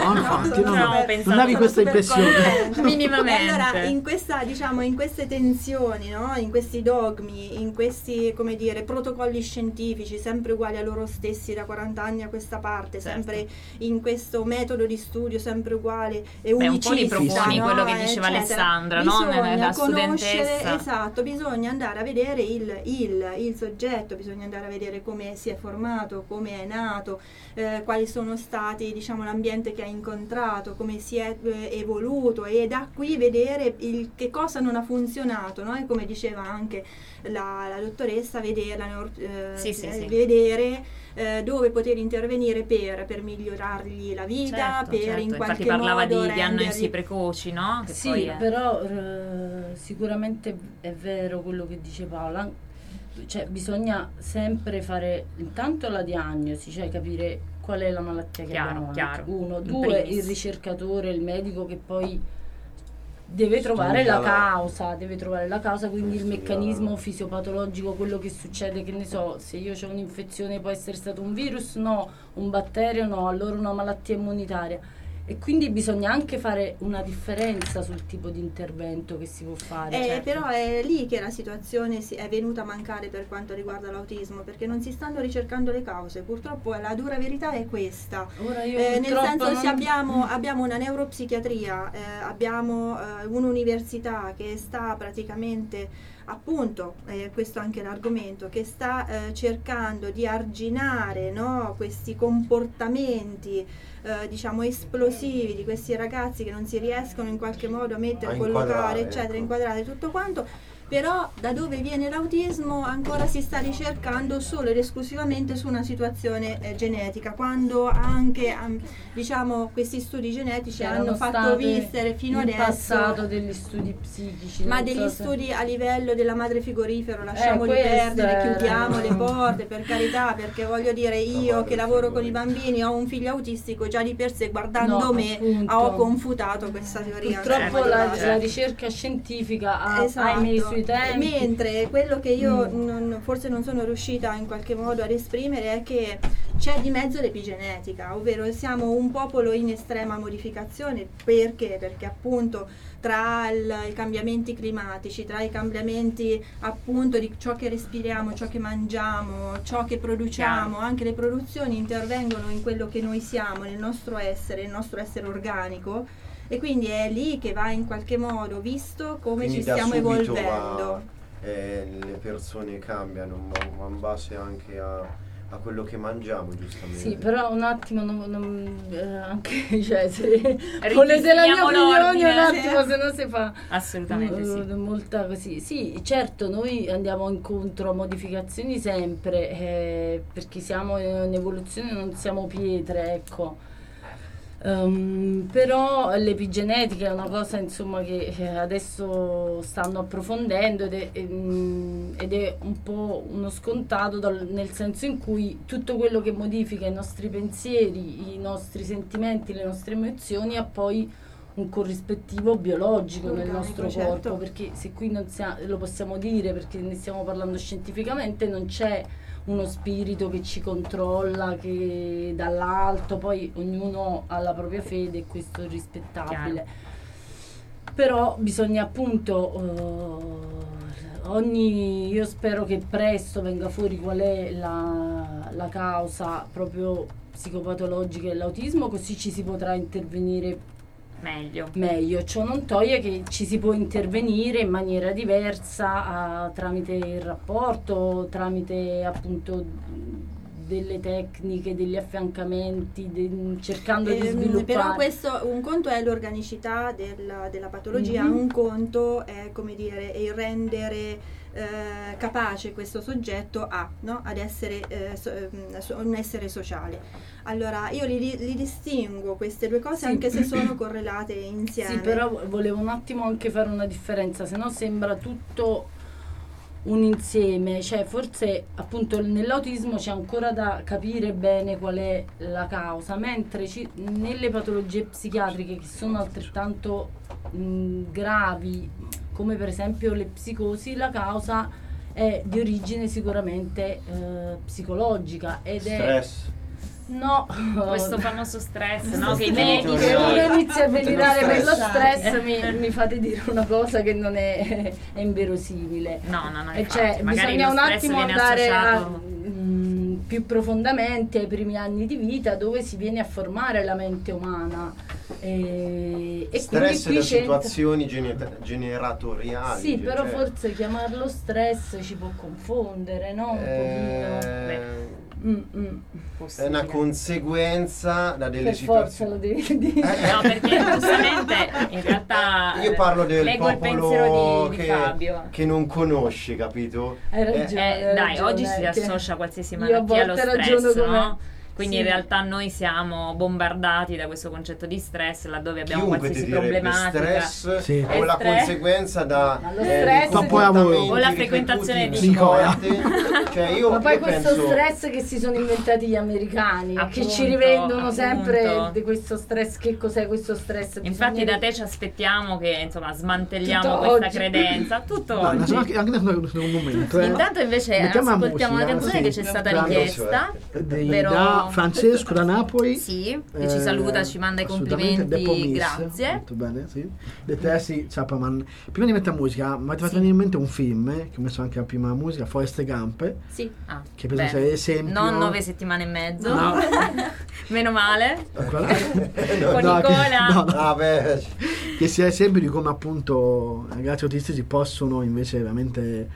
Non avevi questa impressione. Minimamente. Allora, in questa, diciamo, in queste tensioni, no? In questi dogmi, in questi, come dire, protocolli scientifici sempre uguali a loro stessi da 40 anni a questa parte, sempre in questo metodo di studio sempre uguale e unicista, un po' li proponi, no? Quello che diceva Alessandra, bisogna no? Da conoscere, studentessa. esatto, bisogna andare a vedere il soggetto, bisogna andare a vedere come si è formato, come è nato, quali sono stati, diciamo, l'ambiente che ha incontrato, come si è evoluto, e da qui vedere che cosa non ha funzionato, no? E come diceva anche la dottoressa, vedere dove poter intervenire per per migliorargli la vita, Certo, per certo. in qualche Infatti parlava modo di diagnosi rendergli... precoci, no? Che Sì, poi è... però sicuramente è vero quello che dice Paola, cioè bisogna sempre fare intanto la diagnosi, cioè capire qual è la malattia che abbiamo. Uno, due, il ricercatore, il medico che poi deve trovare la causa, quindi il meccanismo fisiopatologico, quello che succede, che ne so, se io ho un'infezione può essere stato un virus, no, un batterio, no, allora una malattia immunitaria. E quindi bisogna anche fare una differenza sul tipo di intervento che si può fare. Certo. Però è lì che la situazione è venuta a mancare per quanto riguarda l'autismo, perché non si stanno ricercando le cause. Purtroppo la dura verità è questa. Ora Nel senso, se abbiamo una neuropsichiatria, abbiamo un'università che sta praticamente, appunto, questo è anche l'argomento, che sta cercando di arginare, no, questi comportamenti diciamo esplosivi di questi ragazzi che non si riescono in qualche modo a mettere, collocare, eccetera, inquadrare tutto quanto. Però da dove viene l'autismo ancora si sta ricercando solo ed esclusivamente su una situazione genetica, quando anche diciamo questi studi genetici hanno fatto vistere fino adesso passato degli studi psichici, ma degli studi a livello della madre frigorifero, lasciamoli perdere, chiudiamo le porte, per carità, perché voglio dire, io che lavoro con i bambini, ho un figlio autistico, già di per sé guardando ho confutato questa teoria. Purtroppo la ricerca scientifica ha messo tempi. Mentre quello che io forse non sono riuscita in qualche modo ad esprimere è che c'è di mezzo l'epigenetica, ovvero siamo un popolo in estrema modificazione. Perché? Perché appunto tra i cambiamenti climatici, tra i cambiamenti appunto di ciò che respiriamo, ciò che mangiamo, ciò che produciamo, anche le produzioni intervengono in quello che noi siamo, nel nostro essere, il nostro essere organico. E quindi è lì che va in qualche modo visto come quindi ci stiamo evolvendo. Le persone cambiano, ma in base anche a quello che mangiamo, giustamente. Sì, però un attimo, anche cioè, se volete la mia opinione un attimo, se no si fa assolutamente molta così. Sì, certo, noi andiamo incontro a modificazioni sempre, perché siamo in evoluzione, non siamo pietre, ecco. Però l'epigenetica è una cosa, insomma, che adesso stanno approfondendo ed è un po' uno scontato, nel senso in cui tutto quello che modifica i nostri pensieri, i nostri sentimenti, le nostre emozioni ha poi un corrispettivo biologico nel nostro corpo, perché se qui non lo possiamo dire, perché ne stiamo parlando scientificamente, non c'è uno spirito che ci controlla, che dall'alto, poi ognuno ha la propria fede e questo è rispettabile. Però bisogna appunto io spero che presto venga fuori qual è la causa proprio psicopatologica dell'autismo, così ci si potrà intervenire meglio. Ciò non toglie che ci si può intervenire in maniera diversa tramite il rapporto, tramite appunto delle tecniche, degli affiancamenti, cercando di sviluppare. Però questo, un conto è l'organicità della patologia, un conto è, come dire, il rendere capace questo soggetto ad essere un essere sociale. Allora io li distingo queste due cose, anche se sono correlate insieme. Sì, però volevo un attimo anche fare una differenza, se no sembra tutto un insieme, cioè forse appunto nell'autismo c'è ancora da capire bene qual è la causa, mentre nelle patologie psichiatriche che sono altrettanto gravi, come per esempio le psicosi, la causa è di origine sicuramente psicologica ed stress. No, questo famoso stress, no? Che i medici inizia a delirare per lo stress, mi fate dire una cosa che non è inverosimile. No, cioè, bisogna un attimo andare più profondamente ai primi anni di vita, dove si viene a formare la mente umana. E stress da situazioni generatoriali. Sì, però forse chiamarlo stress ci può confondere, no? Un pochino. È una conseguenza da delle situazioni. Forza lo devi dire. No, perché giustamente in realtà io parlo del leggo il pensiero di Fabio, che non conosce, capito? Hai ragione, dai, oggi si associa qualsiasi malattia allo stress, no? Quindi in realtà noi siamo bombardati da questo concetto di stress, laddome abbiamo Chiunque qualsiasi ti direbbe problematica. stress o la conseguenza da lo stress o la frequentazione di cioè io ma poi io questo penso... stress che si sono inventati gli americani, Appunto, che ci rivendono appunto. sempre di questo stress. Che cos'è questo stress? Infatti da te ci aspettiamo che insomma smantelliamo Tutto questa oggi. credenza tutto No, oggi. anche un momento. Intanto invece Mettiamo la ascoltiamo una musica, canzone che ci è stata Bravo. richiesta Da Francesco da Napoli. Sì, che ci saluta, ci manda i assolutamente, complimenti, Depo Miss. grazie. Molto bene, sì. De Tessi, Chapman. Prima di mettere musica, mi avete fatto venire in mente un film che ho messo anche la prima musica, Forrest Gump. Sì, che penso sia esempio. non 9 settimane e mezzo. No. Meno male. Con Nicola. Che sia esempio di come appunto ragazzi autistici possono invece veramente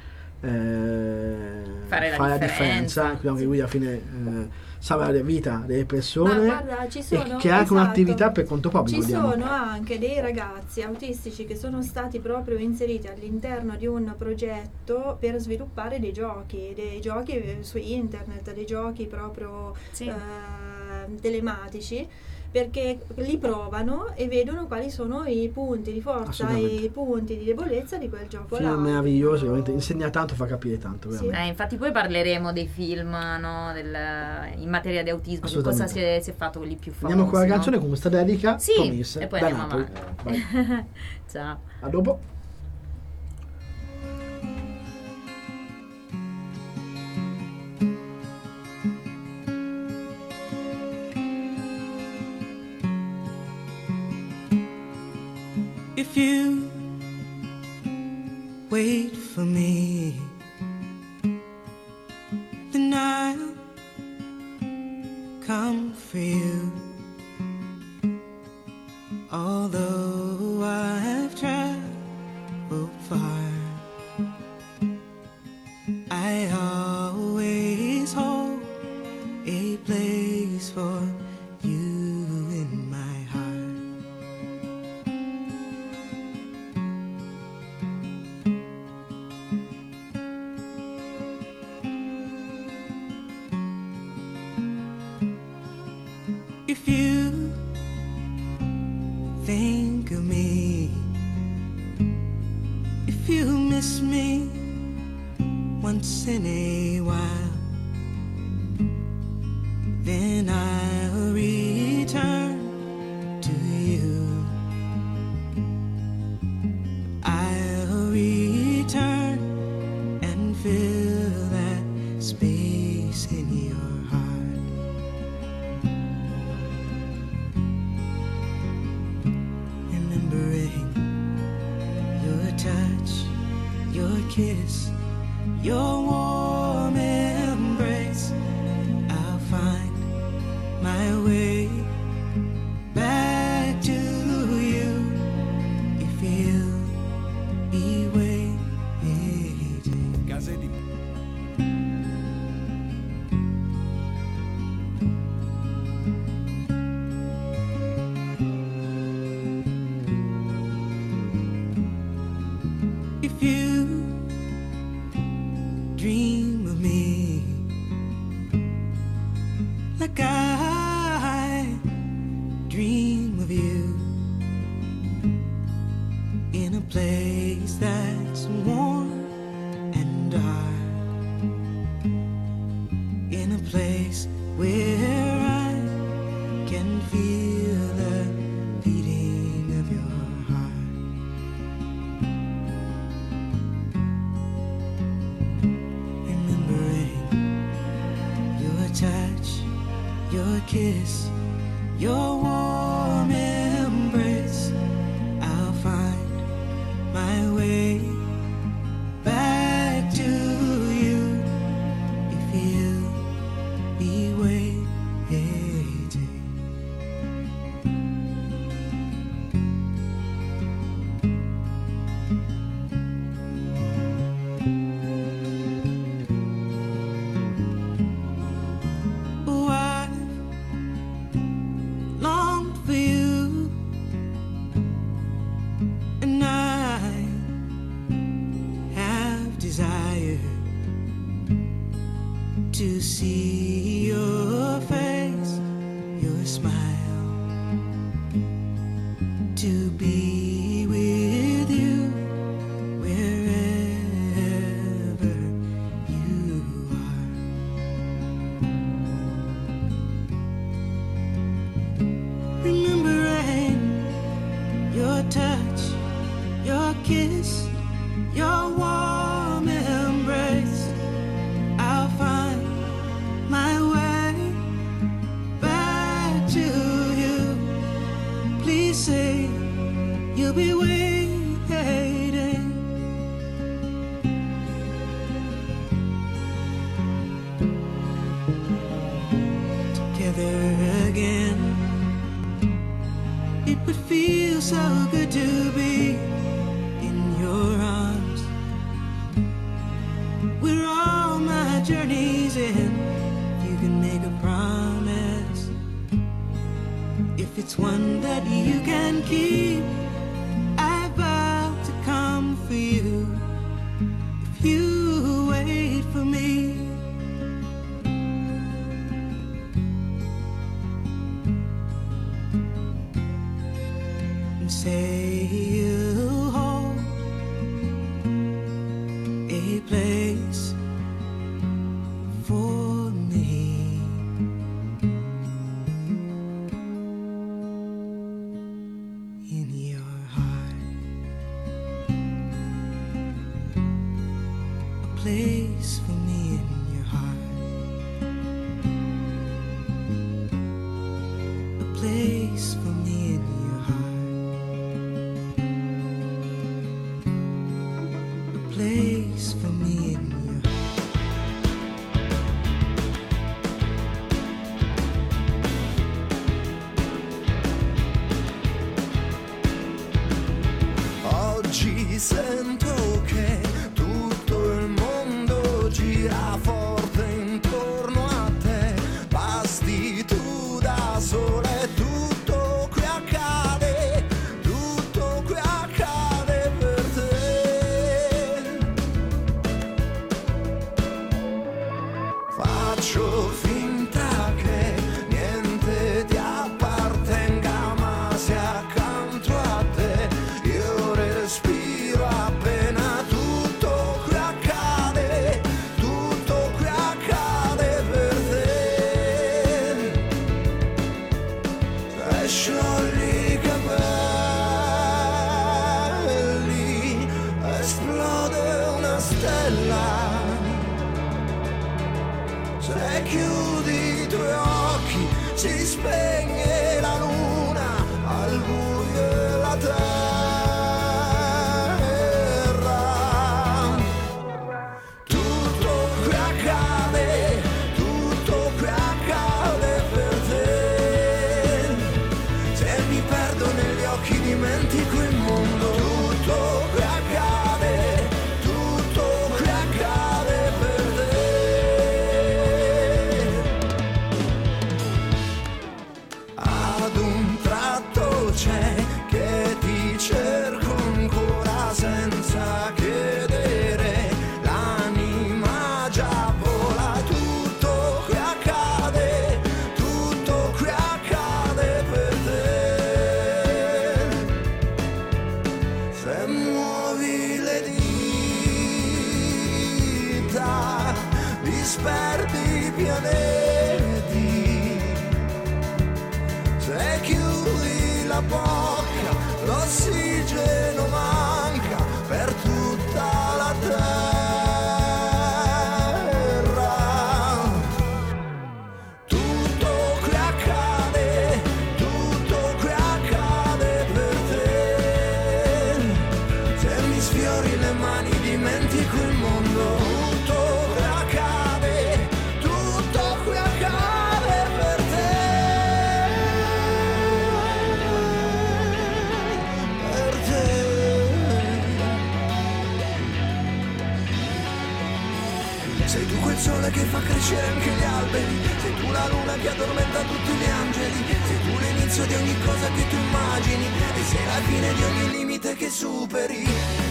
fare la differenza. Quindi anche lui alla fine salva la vita delle persone. Ma guarda, ci sono, e che è anche esatto, un'attività per conto proprio. ci sono anche dei ragazzi autistici che sono stati proprio inseriti all'interno di un progetto per sviluppare dei giochi su internet, dei giochi proprio telematici, perché li provano e vedono quali sono i punti di forza e i punti di debolezza di quel gioco là. Meraviglioso, veramente insegna tanto, fa capire tanto, veramente. Infatti poi parleremo dei film, no, in materia di autismo, di cosa si è fatto quelli più famosi. Andiamo con la canzone con questa dedica. Sì, Tomis, e poi da andiamo Napoli. avanti. Ciao. A dopo. If you wait for me, then I'll come for you. Although I've traveled far, I always hold a place for you in my heart. If you think of me, if you miss me once in a while, then I'll return to you. I'll return and fill that space in your heart. Remembering your touch, your kiss, your warm embrace, I'll find my way back to you if you'll be waiting. If you dream of me like I dream of you, in a place that's warm and dark, in a place where I can feel the beating of your heart. Remembering your touch, your kiss, your warm embrace, I'll find my way back to you if you'll be waiting. Oh, I've longed for you, and I have desired to see your face your smile, to be with you wherever you are. Remembering your touch, your kiss, your warm embrace, I'll find my way back to you. Please say you'll be waiting together again. It would feel so good to be in your arms, where all my journeys end. You can make a promise, if it's one that you can keep, I vow to come for you, if you wait for me. And say you'll hold a place for me in your heart, a place for me in your heart, a place for me in your heart, a place for me in your Oggi sento che tutto il mondo gira forte intorno a te, basti tu da sola e tutto qui accade per te. Faccio finta che niente ti appartenga, ma sia accanto a te. Io respiro appena tutto qui accade per te. E sciogli i capelli, esplode una stella. Se chiudi i tuoi occhi si spegne la luna al buio della terra. Tutto qui accade per te. Se mi perdo negli occhi dimentico il mondo. Tutto qui accade per te. Ad un tratto c'è che ti cerco ancora senza chiedere, l'anima già vola. Tutto qui accade per te. Se muovi le dita disperdi i pianeti, se chiudi la bocca l'ossigeno manca per tutta la terra. Tutto qui accade per te. Se mi sfiori le mani dimentico il mondo. Tutto qui accade per te. Sei tu quel sole che fa crescere anche gli alberi, sei tu la luna che addormenta tutti gli angeli, sei tu l'inizio di ogni cosa che tu immagini e sei la fine di ogni limite che superi.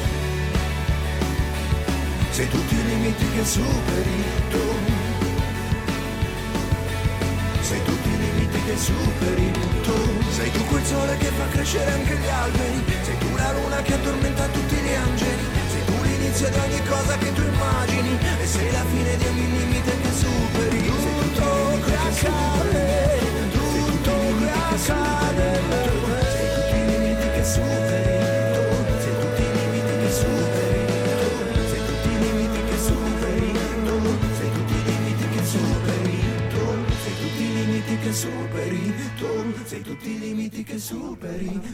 Sei tutti i limiti che superi tu, sei tutti i limiti che superi. Tu sei tu quel sole che fa crescere anche gli alberi, sei tu la luna che addormenta tutti gli angeli, sei tu l'inizio di ogni cosa che tu immagini e sei la fine di ogni limite che superi. Sei tutto che accade, tutto che accade, sei tutti i limiti che superi. Sei tutti i limiti che superi. Sei tutti i limiti che superi. Sei tutti i limiti che superi. Sei tutti i limiti che superi. Sei tutti i limiti che superi.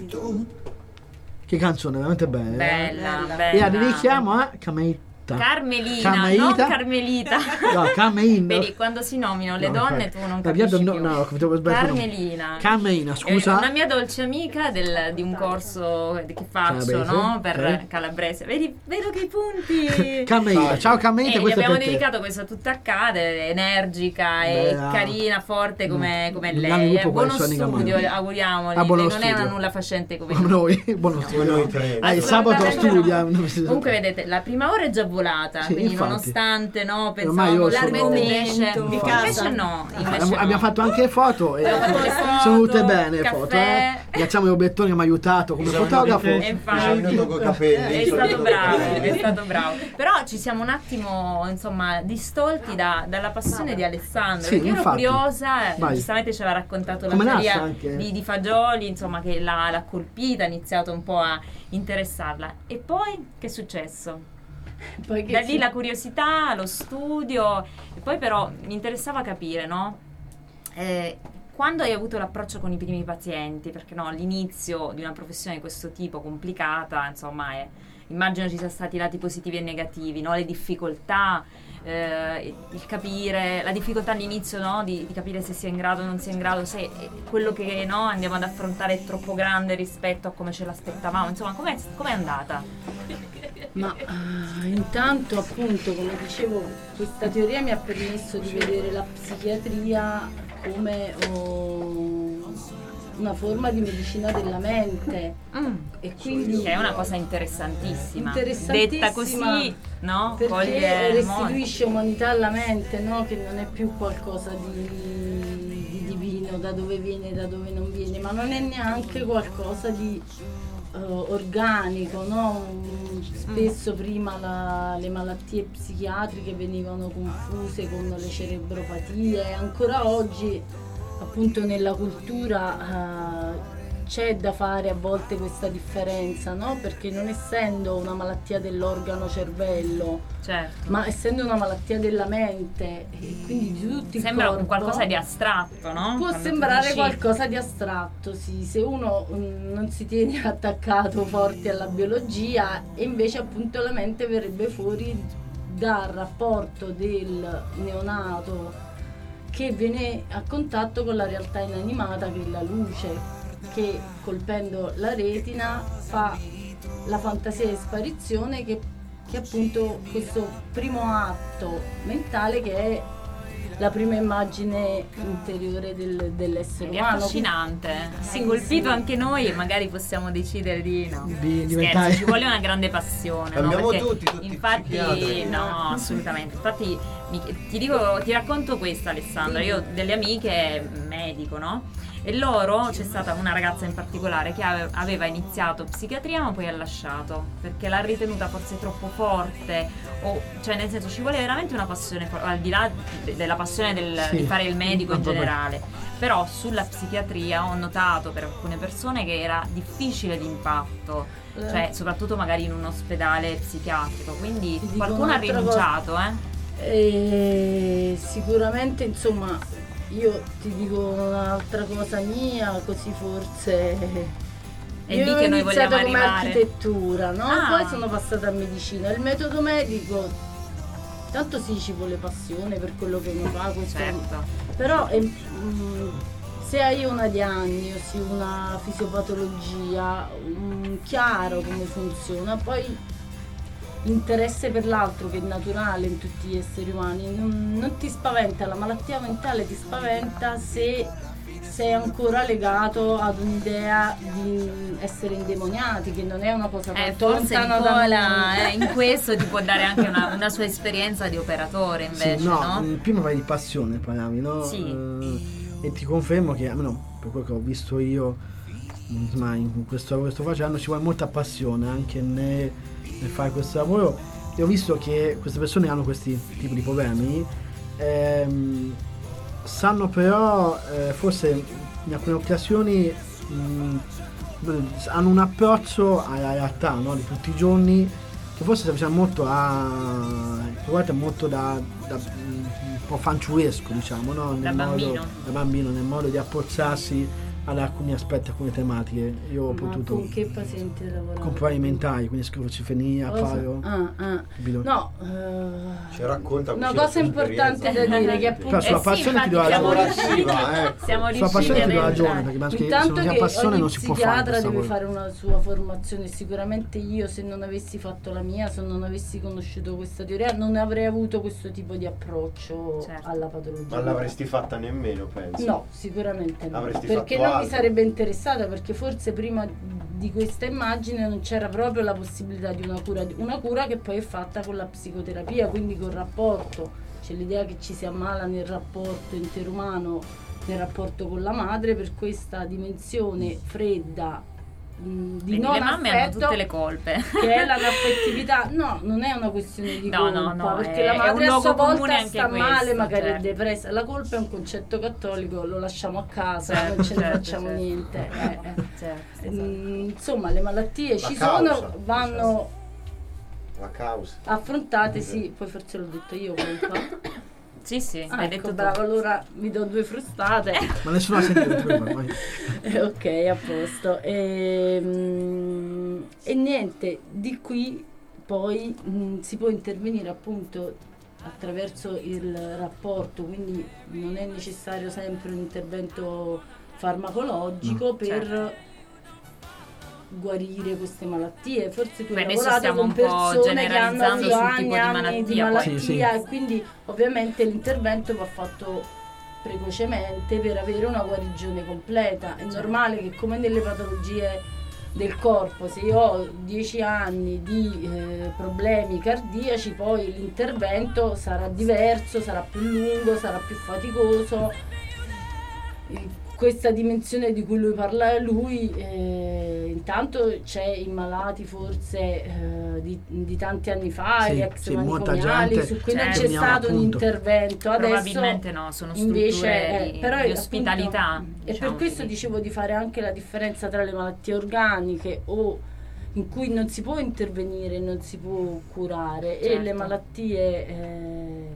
Che canzone, veramente bella. Bella. E la dedichiamo a Carmelita. Carmelina, non Carmelita. No, Carmelina. Vedi, quando si nominano le donne tu non capisci capisci più. No, Carmelina, scusa. È una mia dolce amica di un corso che faccio, Calabrese, no? Per okay. Calabrese. Vedi, vedo che i punti. Carmelina, ciao Carmelina. E gli abbiamo dedicato questa Tutto accade, energica e carina, forte come lei. Buono studio, auguriamoli. Lei non è una nulla facente come noi. Buono studio. Noi tre. Sabato studia. Comunque vedete, la prima ora è già volata, sì, quindi infatti. Nonostante pensavamo l'argomento invece no, abbiamo fatto anche foto e sono venute bene le foto, Ringraziamo il Robertone che mi ha aiutato come fotografo. È stato bravo. Però ci siamo un attimo distolti dalla passione di Alessandro, perché ero curiosa. Giustamente ce l'ha raccontato la storia di Fagioli, che l'ha colpita, ha iniziato un po' a interessarla. E poi che è successo? Da lì la curiosità, lo studio, e poi però mi interessava capire, no? Quando hai avuto l'approccio con i primi pazienti, perché no, l'inizio di una professione di questo tipo complicata, immagino ci siano stati lati positivi e negativi, no? Le difficoltà, il capire, la difficoltà all'inizio, no? Di capire se si è in grado o non si è in grado, se quello che andiamo ad affrontare è troppo grande rispetto a come ce l'aspettavamo, com'è andata? Ma intanto, appunto, come dicevo, questa teoria mi ha permesso di vedere la psichiatria come una forma di medicina della mente, e quindi che è una cosa interessantissima. Detta così, no? Perché restituisce umanità alla mente, no? Che non è più qualcosa di divino, da dove viene, da dove non viene, ma non è neanche qualcosa di organico, no? Spesso prima le malattie psichiatriche venivano confuse con le cerebropatie, ancora oggi appunto nella cultura c'è da fare a volte questa differenza, no? Perché non essendo una malattia dell'organo cervello, certo, ma essendo una malattia della mente, e quindi di tutto il sembra corpo, qualcosa di astratto, no? Può sembrare qualcosa di astratto, sì, se uno non si tiene attaccato forte alla biologia, e invece appunto la mente verrebbe fuori dal rapporto del neonato che viene a contatto con la realtà inanimata, che è la luce, che colpendo la retina fa la fantasia di sparizione, che appunto questo primo atto mentale, che è la prima immagine interiore dell'essere umano. È affascinante, sì, è colpito sì. Anche noi, e magari possiamo decidere di diventare. Ci vuole una grande passione, abbiamo no? tutti infatti no, assolutamente. Infatti ti racconto questo, Alessandro. Io ho delle amiche medico, no? E loro, c'è stata una ragazza in particolare che aveva iniziato psichiatria ma poi ha lasciato perché l'ha ritenuta forse troppo forte, nel senso ci vuole veramente una passione, al di là della passione di fare il medico in generale. Però sulla psichiatria ho notato per alcune persone che era difficile d'impatto, soprattutto magari in un ospedale psichiatrico, quindi qualcuno ha rinunciato, sicuramente, io ti dico un'altra cosa mia, così forse. È io lì ho che noi iniziato vogliamo come arrivare. architettura, no? Poi sono passata a medicina. Il metodo medico, tanto sì, ci vuole passione per quello che uno fa, questo, certo. Però se hai una diagnosi, una fisiopatologia, chiaro come funziona, poi l'interesse per l'altro, che è naturale in tutti gli esseri umani, non ti spaventa, la malattia mentale ti spaventa se sei ancora legato ad un'idea di essere indemoniati, che non è una cosa tanto lontana da noi. In questo ti può dare anche una sua esperienza di operatore, invece, sì, no? Prima parlavi di passione, parlavi, no? Sì. e ti confermo che almeno per quello che ho visto io, insomma, in questo lavoro che sto facendo ci vuole molta passione anche nel fare questo lavoro, e ho visto che queste persone hanno questi tipi di problemi, sanno però forse in alcune occasioni hanno un approccio alla realtà, no? Di tutti i giorni che forse si avvicina molto molto da un po' fanciullesco, diciamo, no? Da bambino, nel modo di approcciarsi ad alcuni aspetti, alcune tematiche. Io ho potuto con che pazienti lavorare? Con parlamentari, quindi schizofrenia, paro. No, ci racconta una cosa importante da dire che appunto sulla passione ti do ragione. Sulla passione ti do ragione, perché intanto se non si ha passione non si può fare. Il psichiatra deve fare una sua formazione. Sicuramente io, se non avessi fatto la mia, se non avessi conosciuto questa teoria, non avrei avuto questo tipo di approccio alla patologia. Ma l'avresti fatta nemmeno, penso? No, sicuramente no. Avresti perché fatto non mi sarebbe interessata, perché forse prima di questa immagine non c'era proprio la possibilità di una cura che poi è fatta con la psicoterapia, quindi col rapporto. C'è l'idea che ci si ammala nel rapporto interumano, nel rapporto con la madre, per questa dimensione fredda di non le mamme affetto, hanno tutte le colpe, che è l'anaffettività. No, non è una questione di colpa, perché la madre è a sua volta anche sta questo, male, magari è depressa. La colpa è un concetto cattolico, lo lasciamo a casa, non ce ne facciamo niente. Insomma, le malattie ci sono, vanno la causa affrontate, sì, poi forse l'ho detto io colpa. Sì, hai detto bravo, allora mi do 2 frustate. Ma nessuno ha sentito prima, ok, a posto. E niente, di qui poi si può intervenire appunto attraverso il rapporto, quindi non è necessario sempre un intervento farmacologico per guarire queste malattie. Forse tu hai lavorato con persone che hanno avuto anni di malattia, e quindi ovviamente l'intervento va fatto precocemente per avere una guarigione completa. È normale che, come nelle patologie del corpo, se io ho 10 anni di problemi cardiaci, poi l'intervento sarà diverso, sarà più lungo, sarà più faticoso. Questa dimensione di cui lui parla intanto c'è i malati forse di tanti anni fa, gli ex manicomiali, su cui non c'è stato un intervento. Adesso probabilmente no, sono strutture di ospitalità. Appunto, e per questo dicevo di fare anche la differenza tra le malattie organiche o in cui non si può intervenire, non si può curare, e le malattie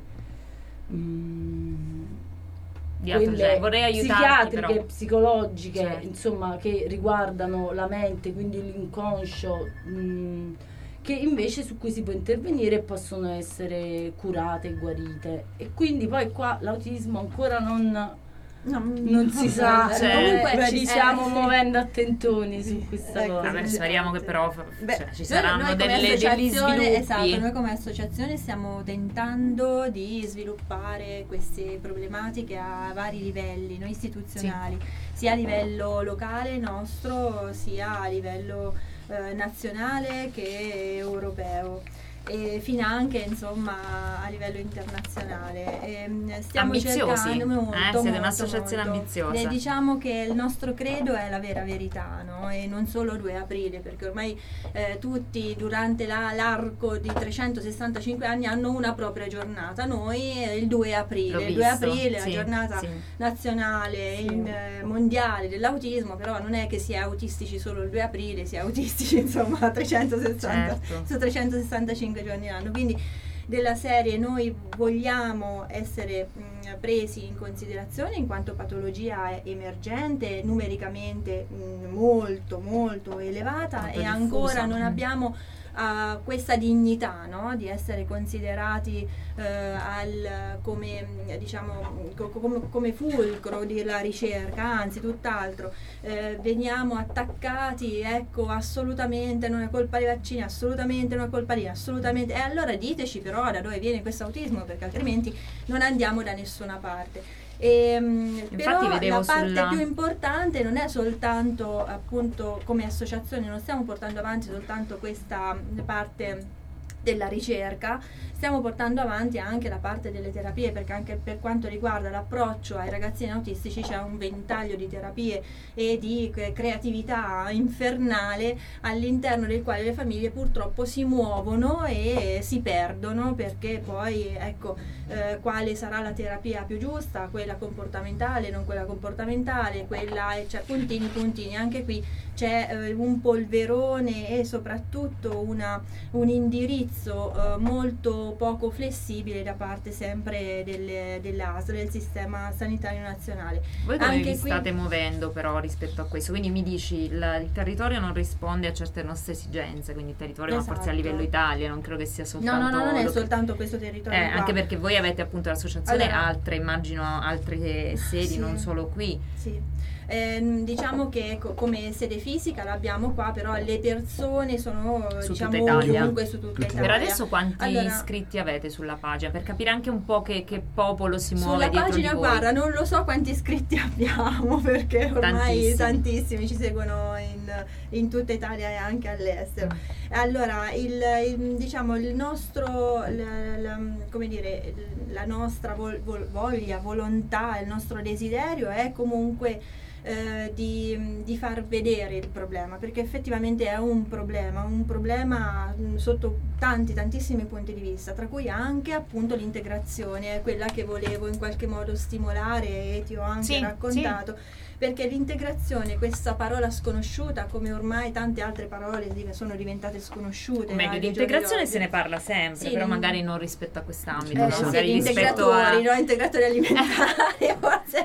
vorrei aiutarti, psichiatriche, però. psicologiche, insomma, che riguardano la mente, quindi l'inconscio, che invece su cui si può intervenire e possono essere curate e guarite. E quindi poi qua l'autismo ancora non si sa, comunque ci stiamo muovendo a tentoni su questa cosa. Speriamo che però ci saranno degli sviluppi. Esatto, noi come associazione stiamo tentando di sviluppare queste problematiche a vari livelli, no, istituzionali, sia a livello locale nostro, sia a livello nazionale che europeo, e fino anche insomma a livello internazionale. Stiamo cercando molto, siete un'associazione ambiziosa. Diciamo che il nostro credo è la vera verità, no? E non solo 2 aprile, perché ormai tutti durante l'arco di 365 anni hanno una propria giornata. Noi il 2 aprile, il 2 aprile la giornata nazionale, mondiale dell'autismo, però non è che si è autistici solo il 2 aprile, si è autistici insomma 360 su 365 giorni l'anno, quindi della serie noi vogliamo essere presi in considerazione in quanto patologia emergente, numericamente molto molto elevata, molto e diffusa. Ancora non abbiamo questa dignità, no? Di essere considerati come fulcro della ricerca, anzi tutt'altro, veniamo attaccati, ecco, assolutamente non è colpa dei vaccini, assolutamente non è colpa lì, assolutamente, e allora diteci però da dove viene questo autismo, perché altrimenti non andiamo da nessuna parte. Però la parte più importante non è soltanto, appunto, come associazione non stiamo portando avanti soltanto questa parte della ricerca, stiamo portando avanti anche la parte delle terapie, perché anche per quanto riguarda l'approccio ai ragazzini autistici c'è un ventaglio di terapie e di creatività infernale all'interno del quale le famiglie purtroppo si muovono e si perdono, perché poi ecco quale sarà la terapia più giusta, quella comportamentale, non quella comportamentale, quella, cioè puntini, anche qui c'è un polverone e soprattutto un indirizzo molto poco flessibile da parte sempre dell'ASL, del Sistema Sanitario Nazionale. Voi come Anche vi state muovendo però rispetto a questo? Quindi mi dici il territorio non risponde a certe nostre esigenze, quindi il territorio ma forse a livello Italia, non credo che sia soltanto... No, non è soltanto questo territorio qua. Anche perché voi avete appunto l'associazione, Allora, altre, immagino altre sedi, sì, non solo qui. Sì. Diciamo che come sede fisica l'abbiamo qua, però le persone sono Su diciamo tutta Italia. ovunque su tutta Italia. Per adesso quanti Allora, iscritti avete sulla pagina? Per capire anche un po' che popolo si muove sulla dietro pagina, di voi. guarda, non lo so quanti iscritti abbiamo, perché ormai tantissimi ci seguono in tutta Italia e anche all'estero. Allora, diciamo il nostro come dire, la nostra voglia, volontà, il nostro desiderio è comunque di far vedere il problema, perché effettivamente è un problema sotto tantissimi punti di vista, tra cui anche appunto l'integrazione, è quella che volevo in qualche modo stimolare e ti ho anche raccontato. Perché l'integrazione, questa parola sconosciuta, come ormai tante altre parole sono diventate sconosciute. Meglio di integrazione se ne parla sempre, però magari non rispetto a quest'ambito. Sì, magari integratori, no? Integratori alimentari, forse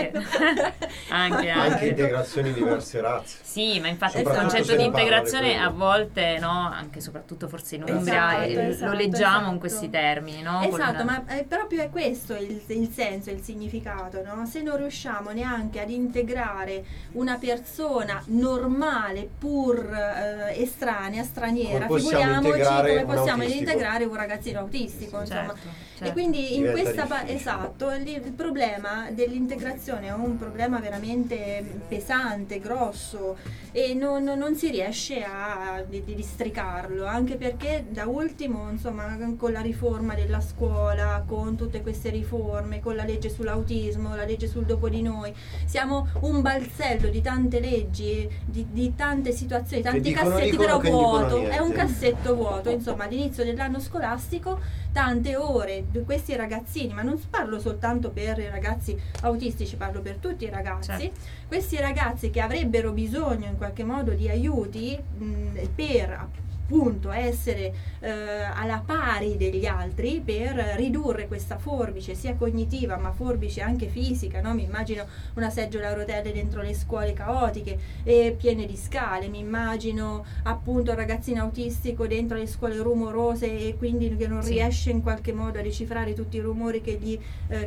anche integrazioni di diverse razze. Sì, ma infatti il concetto di integrazione a volte, no, anche soprattutto forse in Umbria, lo leggiamo in questi termini, no? Esatto, ma proprio è questo il senso, il significato, no? Se non riusciamo neanche ad integrare una persona normale, pur estranea, straniera, figuriamoci come possiamo integrare un ragazzino autistico, insomma. Certo. E quindi in questa il problema dell'integrazione è un problema veramente pesante, grosso, e non si riesce a districarlo, anche perché da ultimo, insomma, con la riforma della scuola, con tutte queste riforme, con la legge sull'autismo, la legge sul dopo di noi, siamo un balzello di tante leggi, di tante situazioni, tanti cassetti però vuoto, è un cassetto vuoto, insomma. All'inizio dell'anno scolastico tante ore di questi ragazzini, ma non parlo soltanto per i ragazzi autistici, parlo per tutti i ragazzi, questi ragazzi che avrebbero bisogno in qualche modo di aiuti per appunto essere alla pari degli altri, per ridurre questa forbice sia cognitiva ma forbice anche fisica, no? Mi immagino una seggiola a rotelle dentro le scuole caotiche e piene di scale, mi immagino appunto un ragazzino autistico dentro le scuole rumorose e quindi che non riesce in qualche modo a decifrare tutti i rumori che gli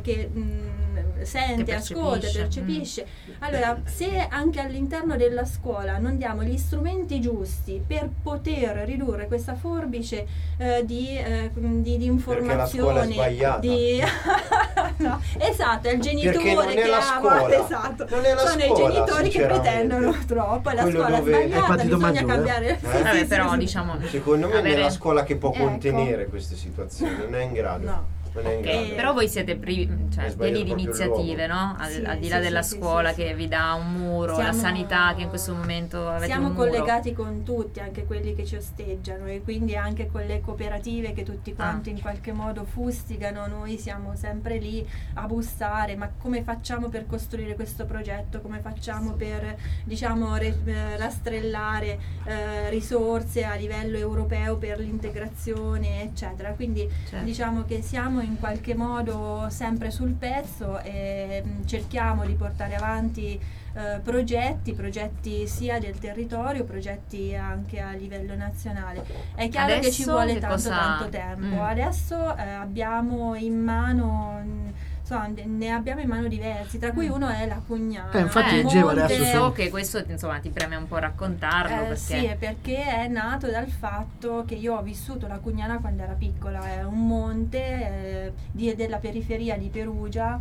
sente, ascolta, percepisce. Allora, se anche all'interno della scuola non diamo gli strumenti giusti per poter ridurre questa forbice di informazione, la scuola è sbagliata. No, esatto, è il genitore che ama, esatto, sono i genitori che pretendono troppo, è la scuola sbagliata, bisogna cambiare. Però diciamo, secondo me è la scuola che può contenere queste situazioni, non è in grado. Però voi siete pieni di iniziative, no? Al di là della scuola che vi dà un muro, la sanità che in questo momento avete siamo un muro. Collegati con tutti, anche quelli che ci osteggiano, e quindi anche con le cooperative che tutti quanti in qualche modo fustigano. Noi siamo sempre lì a bussare, ma come facciamo per costruire questo progetto, come facciamo per rastrellare risorse a livello europeo per l'integrazione, eccetera. Quindi diciamo che siamo in qualche modo sempre sul pezzo e cerchiamo di portare avanti progetti sia del territorio, progetti anche a livello nazionale. È chiaro adesso che ci vuole tanto tempo. Adesso abbiamo in mano ne abbiamo in mano diversi, tra cui uno è la Cugnana. Infatti adesso so che questo insomma ti preme un po' raccontarlo, perché sì, perché è nato dal fatto che io ho vissuto la Cugnana quando era piccola, è un monte della periferia di Perugia,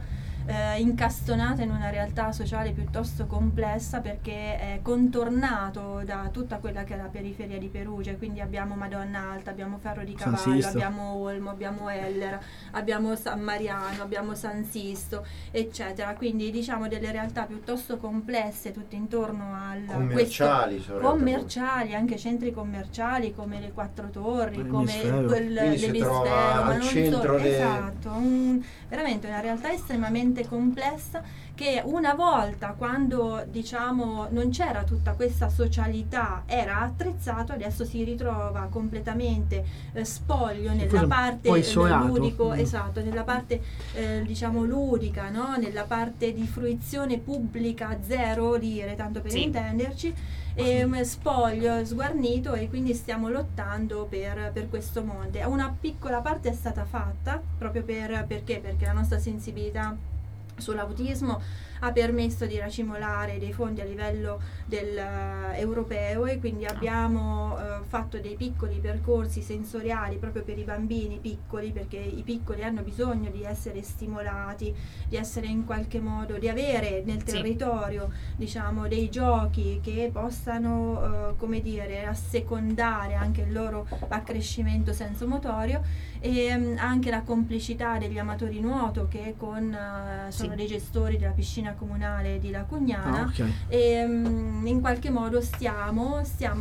incastonato in una realtà sociale piuttosto complessa, perché è contornato da tutta quella che è la periferia di Perugia, quindi abbiamo Madonna Alta, abbiamo Ferro di Cavallo, abbiamo Olmo, abbiamo Ellera, abbiamo San Mariano, abbiamo San Sisto, eccetera, quindi diciamo delle realtà piuttosto complesse tutte intorno al commerciali, anche centri commerciali come le Quattro Torri, come l'Emisfero, al centro esatto, veramente una realtà estremamente complessa, che una volta, quando diciamo non c'era tutta questa socialità, era attrezzato, adesso si ritrova completamente spoglio nella parte ludico, esatto, nella parte diciamo ludica, no? Nella parte di fruizione pubblica 0 lire, tanto per intenderci, spoglio, sguarnito, e quindi stiamo lottando per questo monte. Una piccola parte è stata fatta proprio perché la nostra sensibilità sull'autismo ha permesso di racimolare dei fondi a livello europeo, e quindi abbiamo fatto dei piccoli percorsi sensoriali proprio per i bambini piccoli, perché i piccoli hanno bisogno di essere stimolati, di essere in qualche modo, di avere nel territorio diciamo dei giochi che possano come dire assecondare anche il loro accrescimento sensomotorio, e anche la complicità degli amatori nuoto che sono dei gestori della piscina comunale di Lacugnana, e in qualche modo stiamo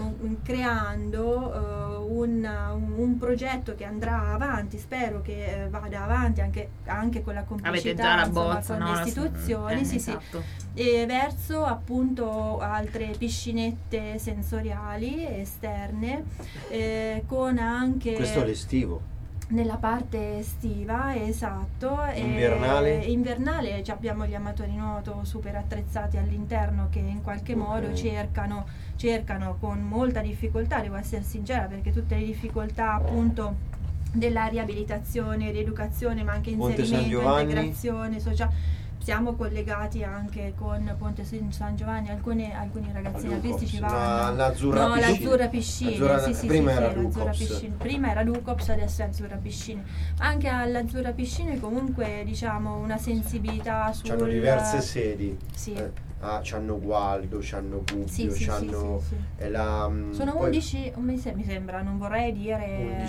creando un progetto che andrà avanti, spero che vada avanti anche con la complicità con le istituzioni, esatto. E verso appunto altre piscinette sensoriali esterne, con anche questo è l'estivo. Nella parte estiva, esatto. Invernale abbiamo gli amatori nuoto super attrezzati all'interno, che in qualche modo cercano con molta difficoltà, devo essere sincera, perché tutte le difficoltà appunto della riabilitazione, rieducazione, ma anche inserimento, integrazione sociale. Siamo collegati anche con Ponte San Giovanni, alcuni ragazzini artistici vanno. L'Azzurra Piscine. Prima era Ducops, adesso è Azzurra Piscine. Anche all'Azzurra Piscine comunque diciamo una sensibilità c'hanno diverse sedi. Sì. C'hanno Gualdo, c'hanno Gubbio, c'hanno sono 11, mi sembra, non vorrei dire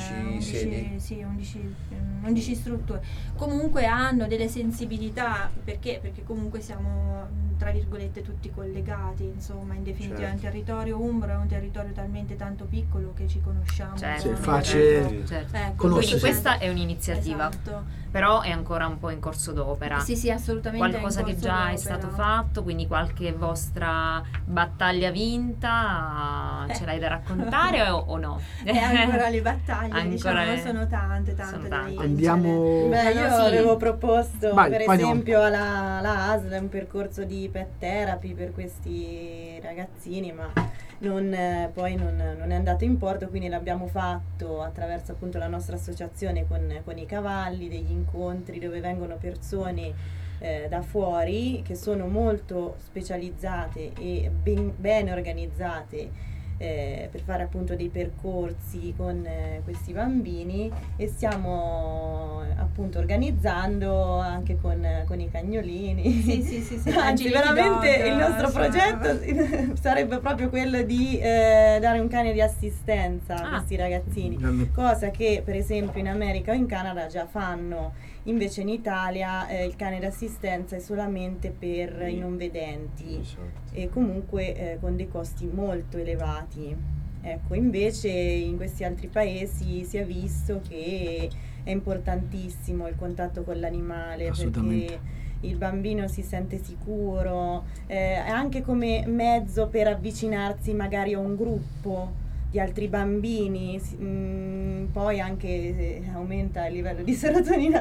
11 strutture. Comunque hanno delle sensibilità, perché comunque siamo tra virgolette tutti collegati, insomma, in definitiva. Certo. Un territorio umbro è un territorio talmente tanto piccolo che ci conosciamo. Certo. È facile. Certo. Quindi questa è un'iniziativa, però è ancora un po' in corso d'opera. Sì, assolutamente. Qualcosa che già è stato fatto, quindi qualche vostra battaglia vinta ce l'hai da raccontare o no? Ancora le battaglie, diciamo, sono tante da vincere. Andiamo. Io avevo proposto per esempio alla ASL un percorso di pet therapy per questi ragazzini, ma poi non è andato in porto, quindi l'abbiamo fatto attraverso appunto la nostra associazione con i cavalli, degli incontri dove vengono persone da fuori che sono molto specializzate e ben organizzate per fare appunto dei percorsi con questi bambini, e stiamo appunto organizzando anche con i cagnolini. Sì. Anzi, veramente il nostro progetto sarebbe proprio quello di dare un cane di assistenza a questi ragazzini, cosa che per esempio in America o in Canada già fanno. Invece in Italia il cane d'assistenza è solamente per i non vedenti, e comunque con dei costi molto elevati. Ecco, invece in questi altri paesi si è visto che è importantissimo il contatto con l'animale, perché il bambino si sente sicuro, anche come mezzo per avvicinarsi magari a un gruppo di altri bambini, poi anche aumenta il livello di serotonina.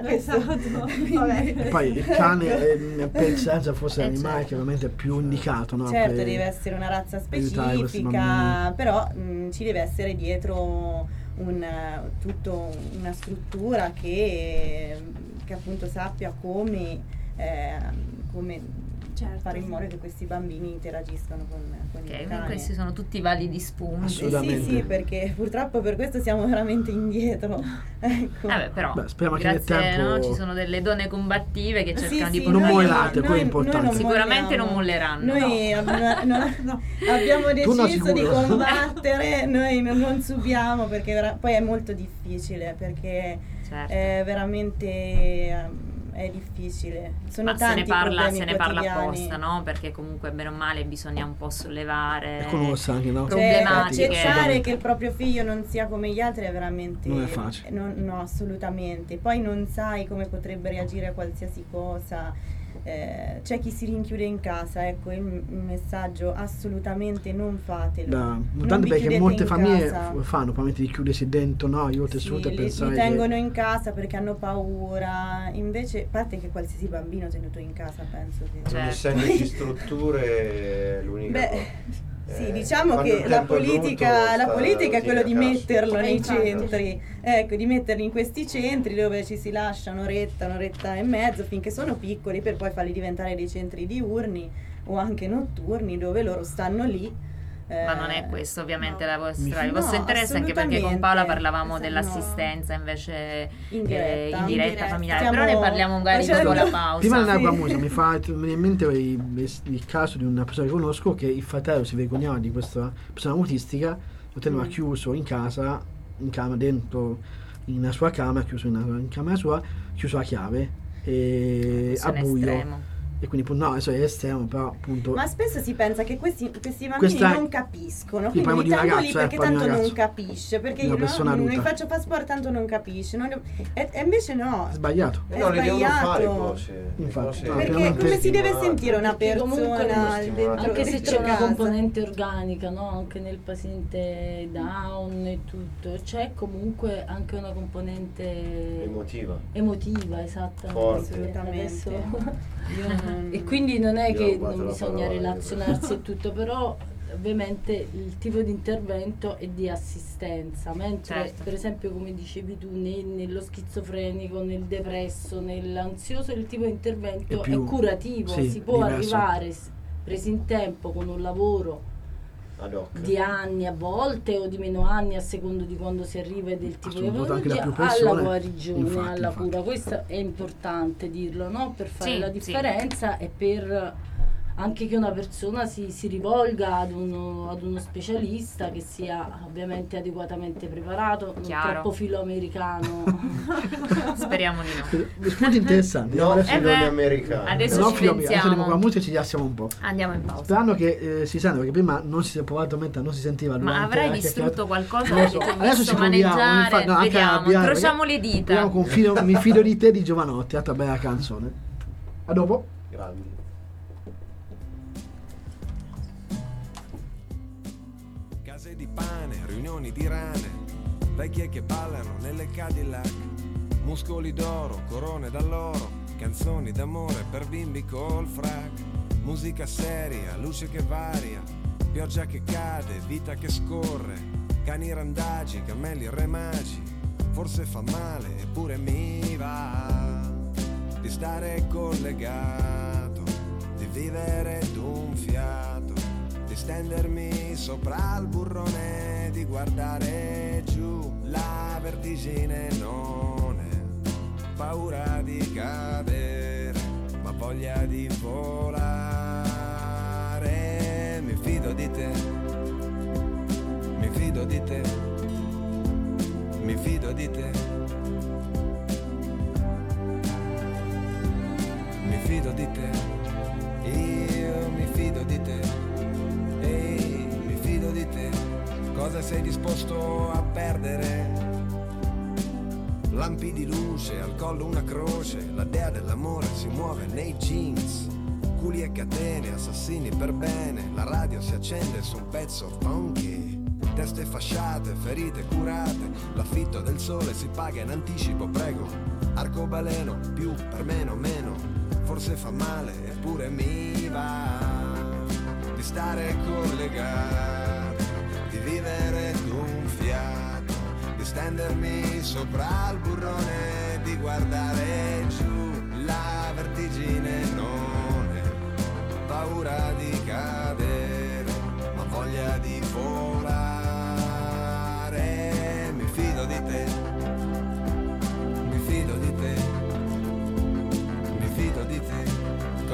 Poi il cane pensa forse l'animale che ovviamente è più indicato, no? Certo, deve essere una razza specifica, però ci deve essere dietro una struttura che appunto sappia come fare in modo che questi bambini interagiscano con il cane. Questi sono tutti validi spunti. Sì, perché purtroppo per questo siamo veramente indietro. Ecco. Però speriamo che grazie, nel tempo ci sono delle donne combattive che cercano di non mollate, quello è importante. Sicuramente non molleranno. Noi abbiamo deciso di combattere, noi non subiamo, perché poi è molto difficile, perché è veramente è difficile. Sono tanti se ne parla quotidiani. Apposta, no? Perché comunque bene o male bisogna un po' sollevare problematiche. Accettare che il proprio figlio non sia come gli altri è veramente non è facile. No, assolutamente. Poi non sai come potrebbe reagire a qualsiasi cosa. C'è chi si rinchiude in casa, ecco il messaggio: assolutamente non fatelo. Tanto perché molte famiglie fanno probabilmente di chiudersi dentro, no? Io tessuto e pensare li tengono in casa perché hanno paura. Invece, a parte che qualsiasi bambino tenuto in casa, penso che non essendoci strutture, l'unica sì, diciamo che la politica è quello di metterlo nei centri, ecco, di metterli in questi centri dove ci si lascia un'oretta e mezzo finché sono piccoli, per poi farli diventare dei centri diurni o anche notturni dove loro stanno lì. Ma non è questo ovviamente il vostro interesse, anche perché con Paola parlavamo dell'assistenza invece in diretta familiare, però ne parliamo magari dopo la pausa. Prima di andare a musica mi fa in mente il caso di una persona che conosco, che il fratello si vergognava di questa persona autistica, lo teneva chiuso in casa, dentro in sua camera, chiuso in camera sua, chiuso a chiave e a buio. Estremo. E quindi no, è estremo, però appunto. Ma spesso si pensa che questi bambini non capiscono, quindi li tengo lì perché tanto non capisce, perché io non faccio fare sport, tanto non capisce, e invece no, è sbagliato. È sbagliato. Infatti, perché come si deve sentire una persona dentro, anche se c'è una componente organica, no? Anche nel paziente Down e tutto, c'è comunque anche una componente emotiva, esattamente. Assolutamente. E quindi non è che non bisogna relazionarsi e tutto, però ovviamente il tipo di intervento è di assistenza, mentre per esempio, come dicevi tu, nello schizofrenico, nel depresso, nell'ansioso, il tipo di intervento è curativo, si può arrivare presi in tempo con un lavoro di anni a volte o di meno anni a secondo di quando si arriva e del tipo di patologia alla guarigione, alla cura. Questo è importante dirlo, no? Per fare la differenza e per anche che una persona si rivolga ad uno specialista che sia ovviamente adeguatamente preparato, non troppo filoamericano. Speriamo di no. Spunti interessanti. Americano. Adesso ci pensiamo. Con la musica ci rilassiamo un po'. Andiamo in pausa. Sperando che si senta, perché prima non si probabilmente non si sentiva. Ma avrai distrutto qualcosa? Adesso ci maneggiare. Vediamo, incrociamo le dita. Mi fido di te di Giovanotti, altra bella canzone. A dopo. Grandi. Di pane, riunioni di rane, vecchie che ballano nelle Cadillac, muscoli d'oro, corone d'alloro, canzoni d'amore per bimbi col frac, musica seria, luce che varia, pioggia che cade, vita che scorre, cani randagi, cammelli remagi, forse fa male eppure mi va di stare collegato, di vivere d'un fiato, di stendermi sopra il burrone, di guardare giù, la vertigine non è paura di cadere, ma voglia di volare. Mi fido di te, mi fido di te, mi fido di te, mi fido di te, io mi fido di te. Ehi, mi fido di te, cosa sei disposto a perdere? Lampi di luce, al collo una croce, la dea dell'amore si muove nei jeans, culi e catene, assassini per bene, la radio si accende su un pezzo funky, teste fasciate, ferite curate, l'affitto del sole si paga in anticipo, prego, arcobaleno, più per meno, forse fa male eppure mi va di stare collegato, di vivere d'un fiato, di stendermi sopra il burrone, di guardare giù, la vertigine non è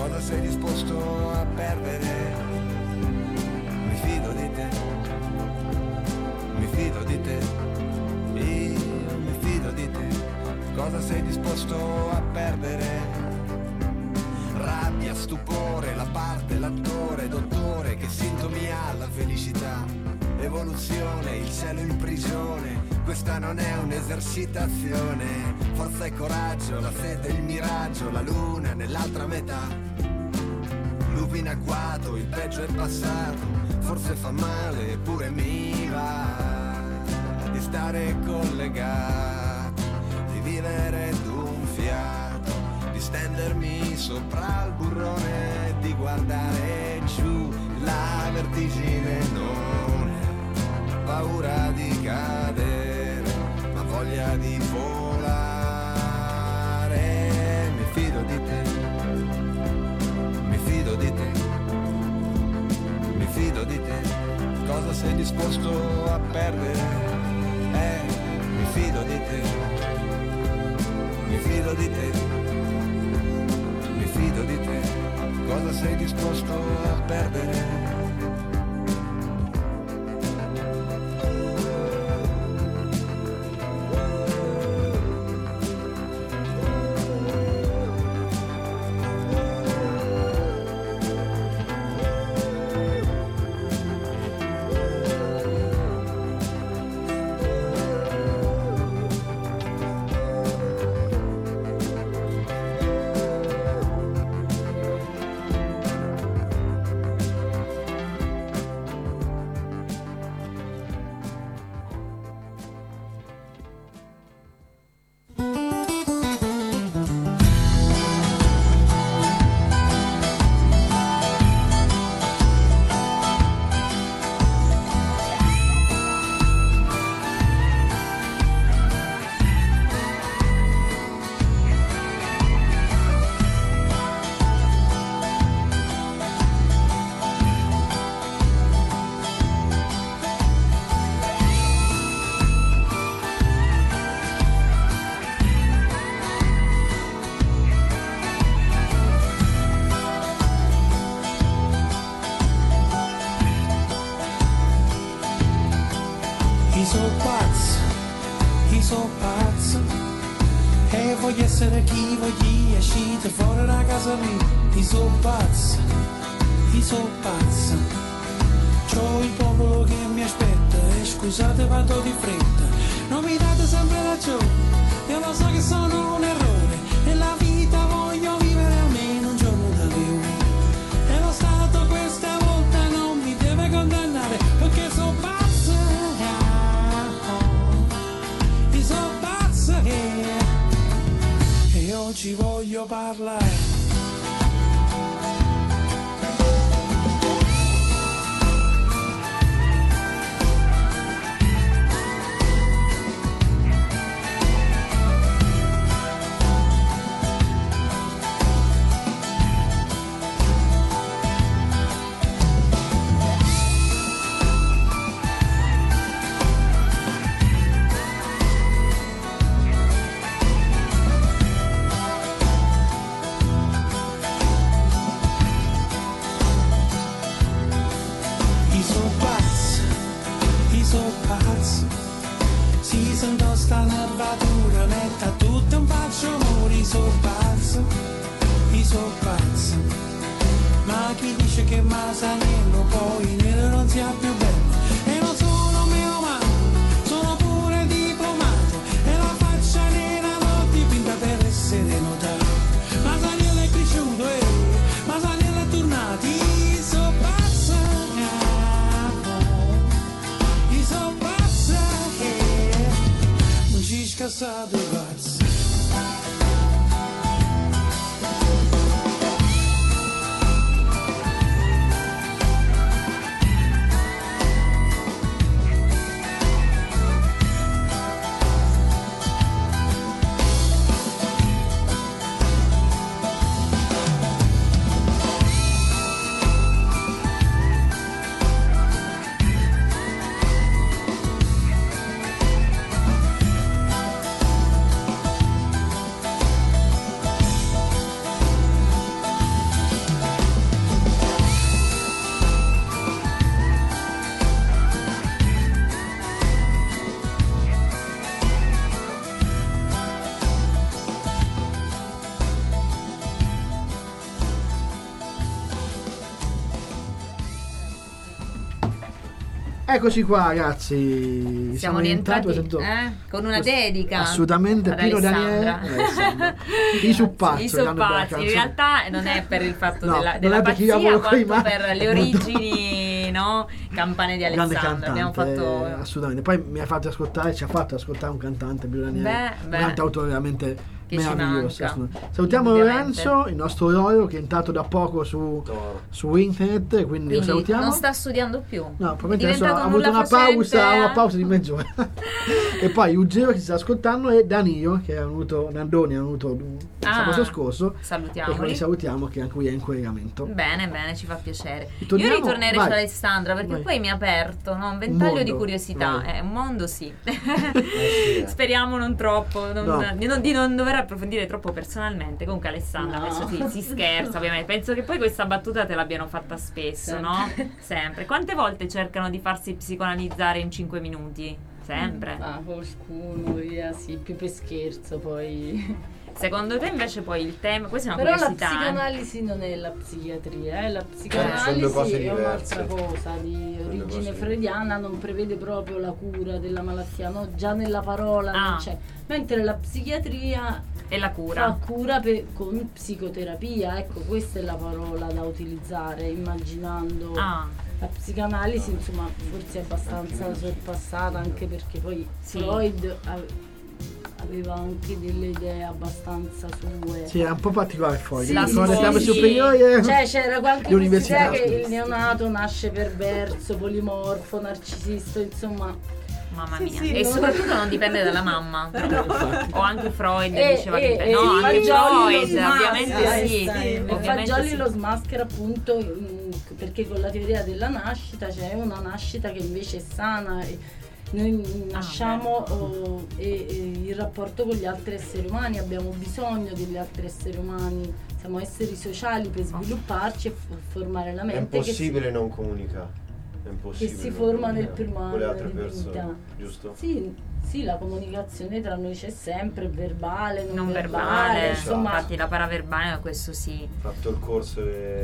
cosa sei disposto a perdere? Mi fido di te, mi fido di te, io mi fido di te. Cosa sei disposto a perdere? Rabbia, stupore, la parte, l'attore, dottore, che sintomi ha la felicità? Evoluzione, il cielo in prigione, questa non è un'esercitazione. Forza e coraggio, la sete, il miraggio, la luna nell'altra metà. Lupi in agguato, il peggio è passato, forse fa male, eppure mi va di stare collegato, di vivere d'un fiato, di stendermi sopra il burrone, di guardare giù, la vertigine non è paura di cadere, ma voglia di volare. Mi fido di te, mi fido di te, mi fido di te. Cosa sei disposto a perdere? Mi fido di te, mi fido di te, mi fido di te. Cosa sei disposto a perdere? so pazzo e voglio essere chi voglio uscire fuori da casa mia. Io so pazzo, c'ho il popolo che mi aspetta e scusate vado di fretta, non mi date sempre ragione, io lo so che sono un errore e la vita voglio vivere almeno un giorno da più e lo Stato questa volta non mi deve condannare perché so pazzo. E oggi voglio parlare. Si sento sta nervatura, metta tutto un faccio amore, so pazzo, ma chi dice che ma sa niente, poi nero non sia più bello, e non sono mio umano, sono pure diplomato, e la faccia nera l'ho dipinta per essere notato, ma Saniello è cresciuto, ma Saniello è tornato, so pazzo, so pazzo, non ci scassato i pazzi. Eccoci qua ragazzi, siamo rientrati con una dedica assolutamente ad Pino Alessandra. Daniele i suppazzi in realtà non è per il fatto della pazzia quanto per le origini, no? Campane di Alessandra. Abbiamo fatto assolutamente. Poi ci ha fatto ascoltare un cantante, Pino Daniele, un cantautore veramente meraviglioso. Salutiamo Lorenzo, il nostro Loro, che è entrato da poco su internet, quindi lo salutiamo. Non sta studiando più. No, probabilmente adesso ha avuto una pausa di mezz'ora. E poi Uggero che si sta ascoltando e Danilo, che è venuto, Nandoni è venuto sabato scorso. Salutiamoli. E quindi salutiamo, che anche lui è in collegamento. Bene, ci fa piacere. Io ritornerei su Alessandra perché poi mi ha aperto un ventaglio di curiosità. È un mondo, sì. Speriamo non troppo, di non dover approfondire troppo personalmente. Comunque Alessandra, adesso si scherza ovviamente. Penso che poi questa battuta te l'abbiano fatta spesso, no? Sempre. Quante volte cercano di farsi psicoanalizzare in 5 minuti? Sempre. Qualcuno, sì, più per scherzo poi. Secondo te invece poi il tema, questa è una però curiosità. La psicanalisi non è la psichiatria, la psicanalisi è un'altra cosa di origine freudiana, non prevede proprio la cura della malattia, no? Già nella parola non c'è. Mentre la psichiatria è la cura. Fa cura con psicoterapia, ecco, questa è la parola da utilizzare, immaginando la psicanalisi, insomma, forse è abbastanza sorpassata, anche perché poi Freud aveva anche delle idee abbastanza sue. Sì, è un po' particolare Freud. Superiore. Cioè c'era qualche idea che il neonato nasce perverso, polimorfo, narcisista, insomma. Mamma mia. E soprattutto non dipende dalla mamma. O anche Freud diceva che anche Freud, ovviamente sì. Fagioli lo smaschera appunto perché con la teoria della nascita c'è una nascita che invece è sana. Noi nasciamo e il rapporto con gli altri esseri umani, abbiamo bisogno degli altri esseri umani, siamo esseri sociali per svilupparci e formare la mente. È impossibile non comunicare. È impossibile. Che si forma nel primo anno con le altre di persone, vita. Giusto? Sì, la comunicazione tra noi c'è sempre, verbale, non verbale, insomma. Infatti la paraverbale, questo sì. Ho fatto il corso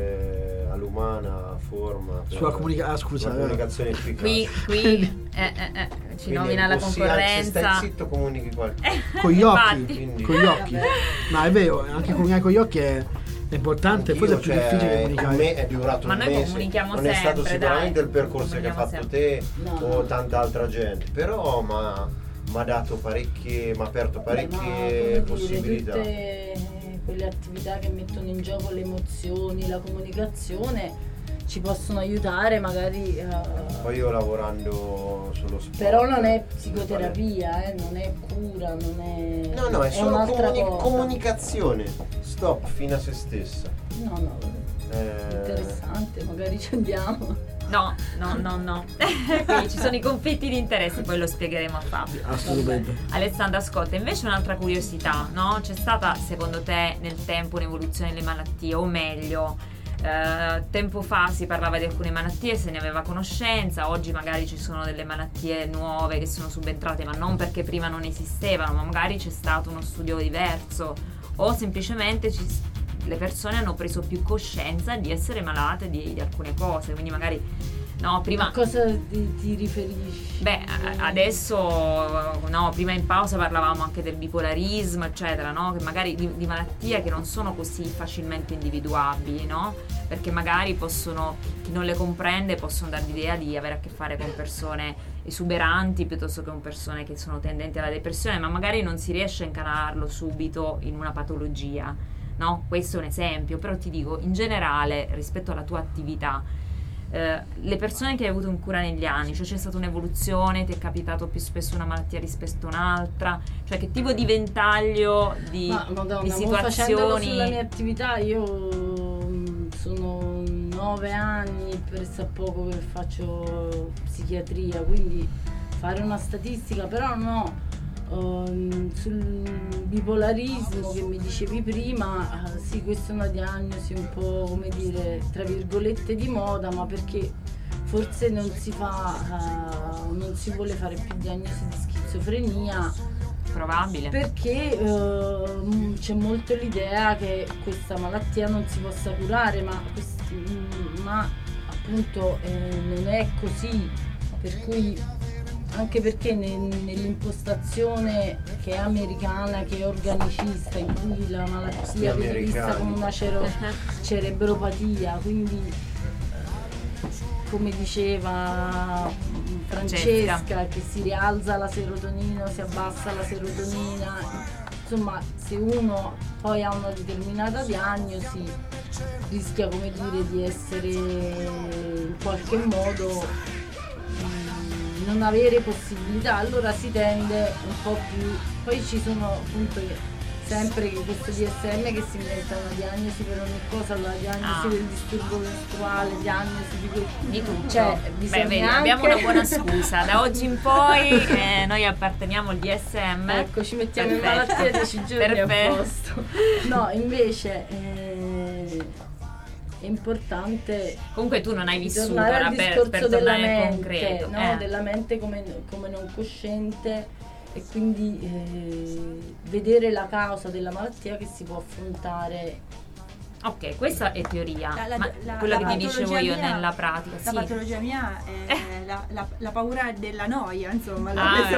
all'Umana forma sulla comunicazione efficace. Qui ci nomina la concorrenza. Se stai zitto comunichi qualcosa. Con gli occhi, con gli occhi. Ma è vero, anche comunicare con gli occhi è importante, forse è più difficile comunicare. È durato un mese. Noi comunichiamo non sempre. È stato sicuramente il percorso che hai fatto sempre. Te o tanta altra gente, però mi ha dato parecchie, mi ha aperto parecchie possibilità. Tutte quelle attività che mettono in gioco le emozioni, la comunicazione ci possono aiutare magari poi io lavorando sullo sport, però non è psicoterapia, non è cura, non è no è solo comunicazione, stop fino a se stessa. No interessante, magari ci andiamo. No. Qui ci sono i conflitti di interesse, poi lo spiegheremo a Fabio. Assolutamente. Alessandra, ascolta, invece un'altra curiosità, no? C'è stata secondo te nel tempo un'evoluzione delle malattie, o meglio, tempo fa si parlava di alcune malattie, se ne aveva conoscenza, oggi magari ci sono delle malattie nuove che sono subentrate, ma non perché prima non esistevano, ma magari c'è stato uno studio diverso, o semplicemente le persone hanno preso più coscienza di essere malate di alcune cose, quindi magari prima. A cosa ti riferisci? Beh, adesso prima in pausa parlavamo anche del bipolarismo, eccetera, no? Che magari di malattie che non sono così facilmente individuabili, no? Perché magari chi non le comprende possono dare l'idea di avere a che fare con persone esuberanti piuttosto che con persone che sono tendenti alla depressione, ma magari non si riesce a incanalarlo subito in una patologia, no? Questo è un esempio, però ti dico, in generale, rispetto alla tua attività, le persone che hai avuto in cura negli anni, cioè c'è stata un'evoluzione, ti è capitato più spesso una malattia rispetto a un'altra, cioè che tipo di ventaglio di situazioni? Facendolo sulla mia attività, io sono 9 anni pressappoco che faccio psichiatria, quindi fare una statistica, però sul bipolarismo che mi dicevi prima, sì, questa è una diagnosi un po', come dire, tra virgolette di moda, ma perché forse non si vuole fare più diagnosi di schizofrenia. Probabile. Perché c'è molto l'idea che questa malattia non si possa curare, ma appunto non è così. per cui anche perché nell'impostazione che è americana, che è organicista, in cui la malattia viene vista come una cerebropatia, quindi come diceva Francesca, che si rialza la serotonina, si abbassa la serotonina, insomma se uno poi ha una determinata diagnosi rischia, come dire, di essere in qualche modo non avere possibilità, allora si tende un po' più, poi ci sono appunto sempre questo DSM che si inventa una diagnosi per ogni cosa, la diagnosi del disturbo mestruale, diagnosi di tutto. Cioè, bisogna vedi, anche... abbiamo una buona scusa, da oggi in poi noi apparteniamo al DSM. Ecco, ci mettiamo in malattia 10 giorni a posto. No, invece è importante. Comunque tu non hai vissuto tornare al discorso per della tornare mente, concreto, no? Della mente come non cosciente, e quindi vedere la causa della malattia che si può affrontare. Ok, questa è teoria, ma quello che ti dicevo io nella pratica. La patologia mia è la paura della noia, insomma,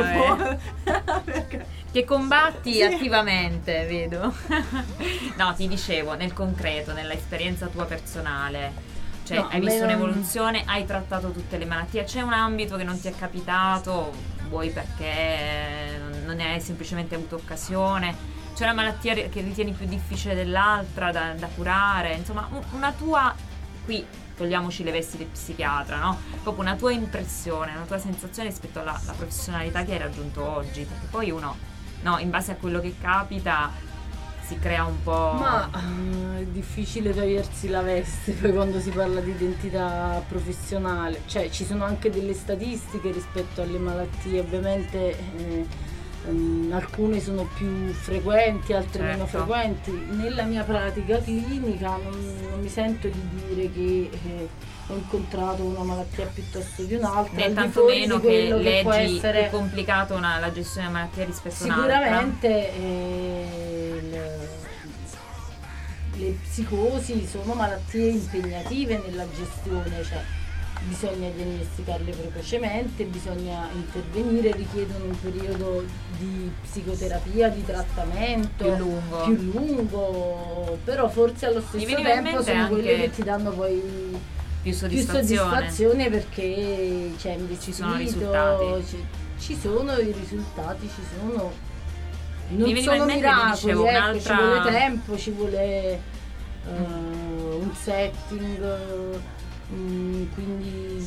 che combatti attivamente, vedo. No, ti dicevo, nel concreto, nella esperienza tua personale, cioè hai visto un'evoluzione, hai trattato tutte le malattie, c'è un ambito che non ti è capitato, vuoi perché non ne hai semplicemente avuto occasione? C'è una malattia che ritieni più difficile dell'altra da curare? Insomma, una tua, qui togliamoci le vesti del psichiatra, no? Proprio una tua impressione, una tua sensazione rispetto alla professionalità che hai raggiunto oggi, perché poi uno, no, in base a quello che capita si crea un po'... Ma è difficile togliersi la veste poi quando si parla di identità professionale, cioè ci sono anche delle statistiche rispetto alle malattie, ovviamente alcune sono più frequenti, altre meno frequenti. Nella mia pratica clinica non mi sento di dire che ho incontrato una malattia piuttosto di un'altra, né tanto meno che leggi più complicato la gestione della malattia rispetto a un'altra. Sicuramente le psicosi sono malattie impegnative nella gestione, cioè bisogna diagnosticarle precocemente, bisogna intervenire, richiedono un periodo di psicoterapia, di trattamento più lungo, però forse allo stesso tempo sono quelle che ti danno poi più soddisfazione perché c'è investito, ci sono risultati. Ci sono i risultati, ci sono, non sono miracoli, ci vuole tempo, ci vuole un setting, quindi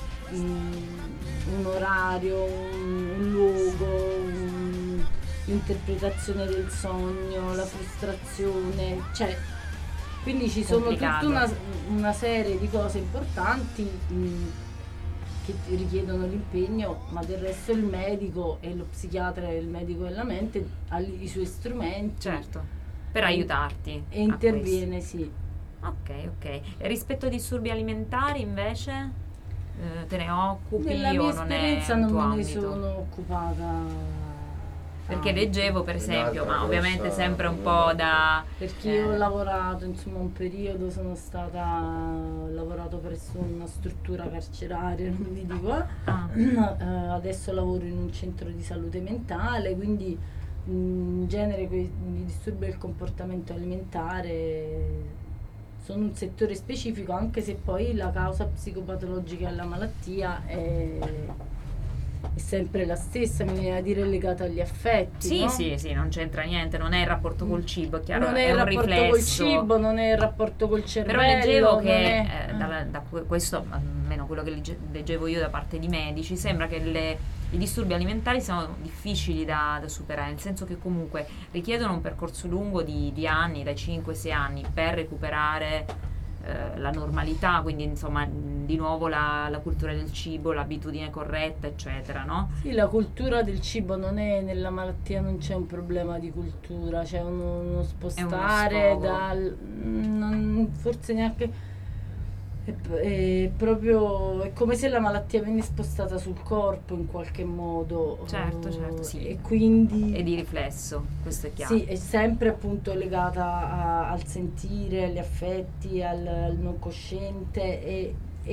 un orario, un luogo, l'interpretazione del sogno, la frustrazione, cioè quindi ci sono tutta una serie di cose importanti che richiedono l'impegno, ma del resto il medico e lo psichiatra e il medico della mente ha i suoi strumenti per aiutarti e interviene, sì. Ok. E rispetto ai disturbi alimentari invece te ne occupi? Nella mia esperienza non me ne ambito? sono occupata. Perché leggevo per esempio, ma ovviamente sempre un po' da... Perché io ho lavorato, insomma un periodo ho lavorato presso una struttura carceraria, non vi dico, adesso lavoro in un centro di salute mentale, quindi in genere i disturbi del comportamento alimentare sono un settore specifico, anche se poi la causa psicopatologica della malattia è sempre la stessa, mi viene a dire legata agli affetti. Sì, no? sì, non c'entra niente, non è il rapporto col cibo, è chiaro, non è il rapporto riflesso. Col cibo, non è il rapporto col cervello. Però leggevo che da questo, almeno quello che leggevo io da parte di medici, sembra che i disturbi alimentari siano difficili da superare, nel senso che comunque richiedono un percorso lungo di anni, dai 5-6 anni, per recuperare la normalità, quindi insomma di nuovo la cultura del cibo, l'abitudine corretta, eccetera, no? Sì, la cultura del cibo non è, nella malattia non c'è un problema di cultura, c'è uno spostare forse neanche è proprio, è come se la malattia viene spostata sul corpo in qualche modo. Certo, sì. E quindi e di riflesso, questo è chiaro. Sì, è sempre appunto legata al sentire, agli affetti, al non cosciente, e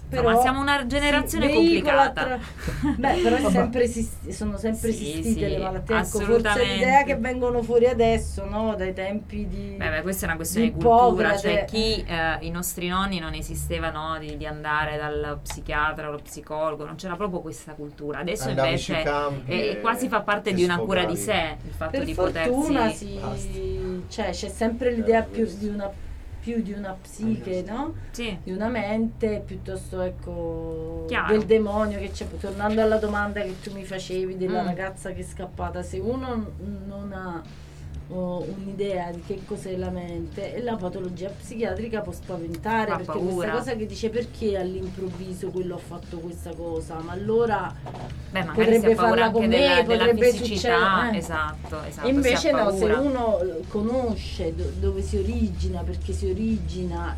Però siamo una generazione complicata. Però sono sempre esistite le malattie. Ecco, forse l'idea che vengono fuori adesso, no? Dai tempi di questa è una questione di cultura, cioè i nostri nonni non esisteva, no, di andare dal psichiatra o allo psicologo, non c'era proprio questa cultura. Adesso invece quasi fa parte di una cura di sé, il fatto di potersi... c'è sempre l'idea più di una psiche, no? Sì. Di una mente, piuttosto Chiaro. del demonio che c'è. Tornando alla domanda che tu mi facevi della ragazza che è scappata, se uno non ha un'idea di che cos'è la mente, e la patologia psichiatrica può spaventare, perché questa cosa che dice perché all'improvviso quello ha fatto questa cosa, ma allora potrebbe farla con me, potrebbe succedere. Esatto. E invece no, se uno conosce dove si origina, perché si origina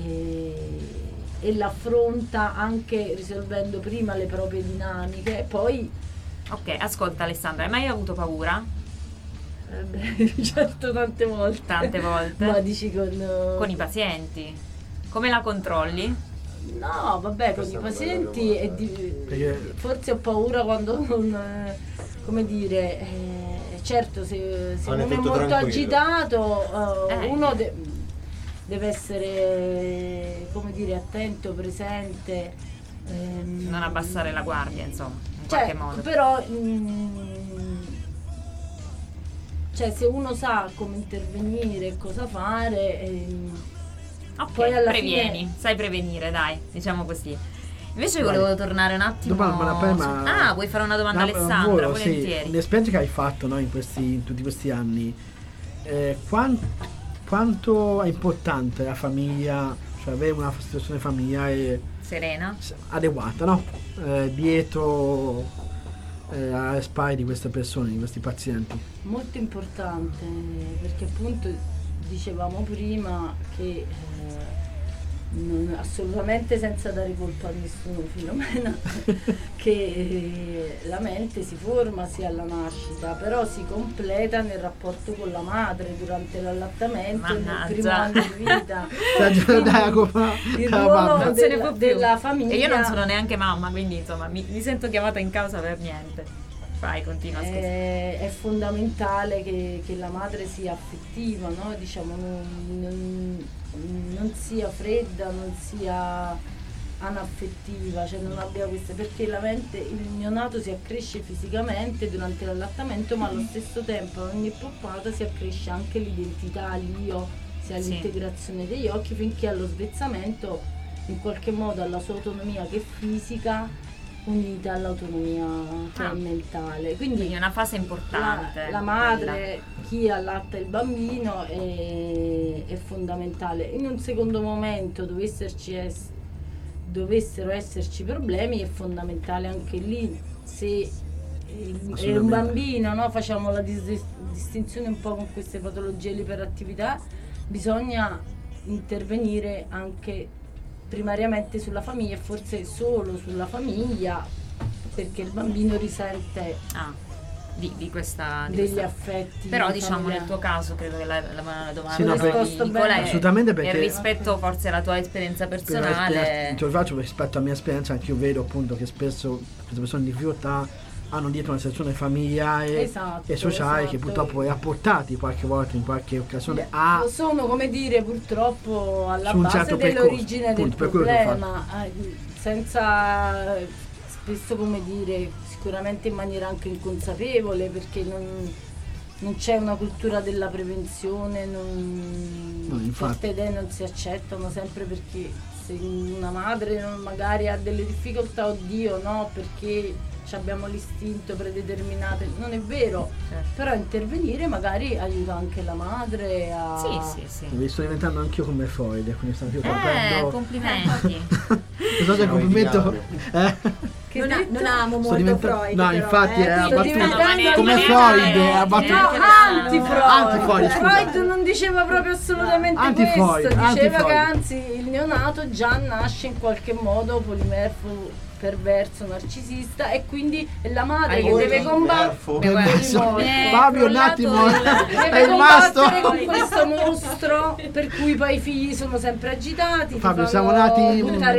e l'affronta anche risolvendo prima le proprie dinamiche e poi... Ok, ascolta Alessandra, hai mai avuto paura? Certo, tante volte. Ma dici con i pazienti? Come la controlli? No, vabbè, con i pazienti forse ho paura quando non, come dire, certo, se uno è molto agitato, uno deve essere, come dire, attento, presente, non abbassare la guardia, insomma, in qualche modo. Però se uno sa come intervenire, cosa fare, poi alla fine sai prevenire, dai, diciamo così. Invece volevo tornare un attimo. Vuoi fare una domanda a Alessandra? Volentieri. Sì, l'esperienza che hai fatto, no, in tutti questi anni, quanto è importante la famiglia, cioè avere una situazione familiare serena, adeguata, no? Dietro alle spalle di queste persone, di questi pazienti. Molto importante, perché appunto dicevamo prima che assolutamente senza dare colpa a nessuno, Filomena, che la mente si forma sia alla nascita, però si completa nel rapporto con la madre durante l'allattamento, nel primo anno di vita. Il ruolo della famiglia. E io non sono neanche mamma, quindi insomma mi sento chiamata in causa per niente. Vai, continua. È fondamentale che la madre sia affettiva, no? Diciamo, non sia fredda, non sia anaffettiva, cioè non abbia queste, perché la mente, il neonato si accresce fisicamente durante l'allattamento, ma allo stesso tempo ogni poppata si accresce anche l'identità, l'io, sia l'integrazione degli occhi, finché allo svezzamento in qualche modo alla sua autonomia che è fisica unita all'autonomia che è mentale. Quindi è una fase importante. La madre, chi allatta il bambino è fondamentale. In un secondo momento dovessero esserci problemi, è fondamentale anche lì, se è un bambino, no? Facciamo la distinzione un po' con queste patologie dell'iperattività, bisogna intervenire anche primariamente sulla famiglia, e forse solo sulla famiglia, perché il bambino risente di questa degli affetti. Però diciamo nel tuo caso credo che la domanda assolutamente, perché rispetto forse alla tua esperienza personale, te lo faccio rispetto alla mia esperienza, anche io vedo appunto che spesso queste persone di difficoltà hanno dietro una situazione familiare e sociale che purtroppo è apportati qualche volta, in qualche occasione sono, come dire, purtroppo alla base dell'origine del problema, senza, spesso, come dire, sicuramente in maniera anche inconsapevole, perché non c'è una cultura della prevenzione, certe idee non si accettano, sempre perché se una madre magari ha delle difficoltà, oddio no, perché abbiamo l'istinto predeterminato, non è vero, però intervenire magari aiuta anche la madre a... Sì. Mi sto diventando anch'io come Freud, quindi sto più capendo... complimenti. Non so se è complimento... Che non amo molto Freud. No, però, infatti è abbattuto come Freud è abbattuto. Anti-Freud. Freud non diceva proprio assolutamente questo, diceva che anzi il neonato già nasce in qualche modo polimorfo, perverso, narcisista, e quindi è la madre che deve combattere Fabio un attimo è rimasto con questo mostro, per cui poi i figli sono sempre agitati, Fabio, siamo nati buttare il sangue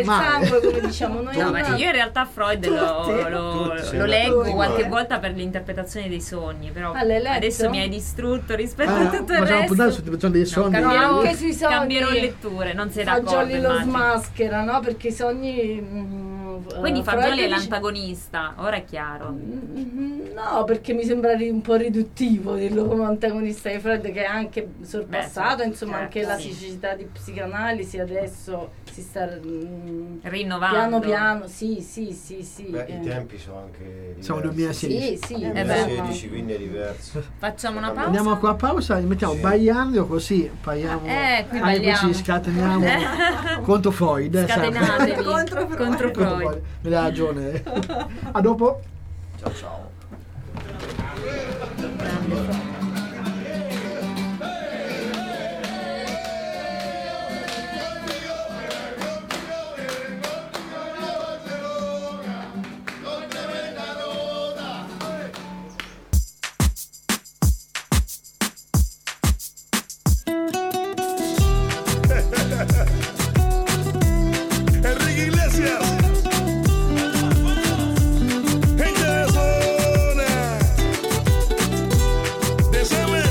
due, come diciamo noi. No, ma io in realtà Freud lo leggo qualche volta per l'interpretazione dei sogni, però adesso mi hai distrutto rispetto a tutto il resto. Sull'interpretazione dei sogni. Anche sui sogni cambierò letture, non sei d'accordo? Fagioli lo smaschera, no? Perché i sogni quindi Fagioli è l'antagonista, ora è chiaro. No, perché mi sembra un po' riduttivo dirlo come antagonista di Freud, che è anche sorpassato, insomma, certo, anche la siccità di psicanalisi adesso si sta rinnovando piano piano. Sì. Beh, i tempi sono anche diversi. Siamo 2016. Sì, 2016, quindi è diverso. Facciamo una pausa. Andiamo qua a pausa, mettiamo Baiando, così parliamo. Qui ci scateniamo contro Freud. Scatenatevi contro Freud. Me l'ha ragione. A dopo. Ciao. Enrique Iglesias. Gente de zona. Decime.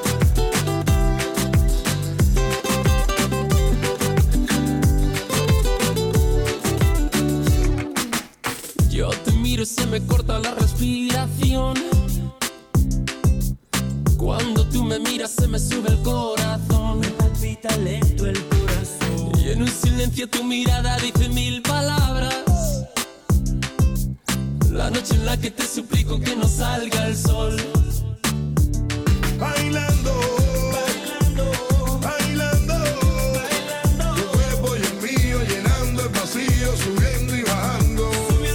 Yo te miro y se me corta la respiración. Cuando tú me miras se me sube el corazón. Me palpita lento el corazón. Y en un silencio tu mirada dice 1000 palabras. La noche en la que te suplico que no salga el sol. Bailando, tu cuerpo y el mío llenando el vacío, subiendo y bajando.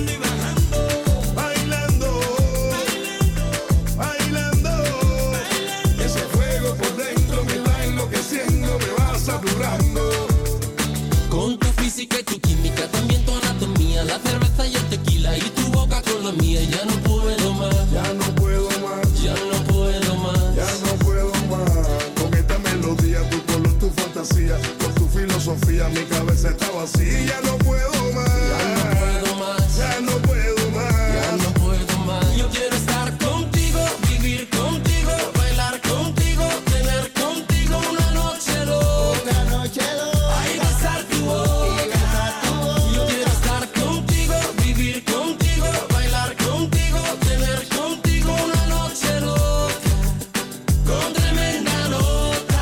Bailando, ese fuego por dentro me está enloqueciendo, me va saturando. Con tu física y tu química, también tu anatomía, la cerveza y el tequila y tu boca con la mía. Ya no puedo más, ya no puedo más, ya no puedo más, ya no puedo más. Con esta melodía, tu color, tu fantasía, con tu filosofía, mi cabeza está vacía. Ya no puedo más, ya no puedo más, ya no puedo más, ya no puedo más. Yo quiero estar contigo, vivir contigo, bailar contigo, tener contigo una noche loca, ay, besar tu boca. Yo quiero estar contigo, vivir contigo, bailar contigo, tener contigo una noche loca, con tremenda nota.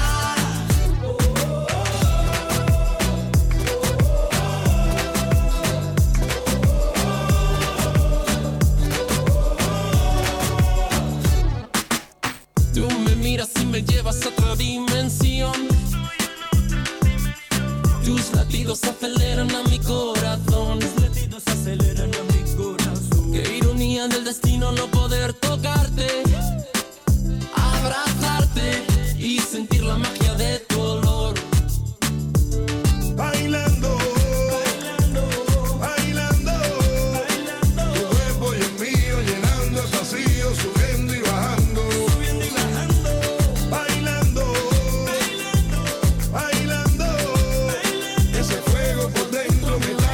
Tú me miras y me llevas a otra dimensión. Tus latidos aceleran a mi corazón. Qué ironía del destino no poder tocarte, abrazarte y sentir la magia de tu olor. bailando, tu cuerpo y el mío llenando el vacío, subiendo y bajando. Bailando, ese fuego por dentro me está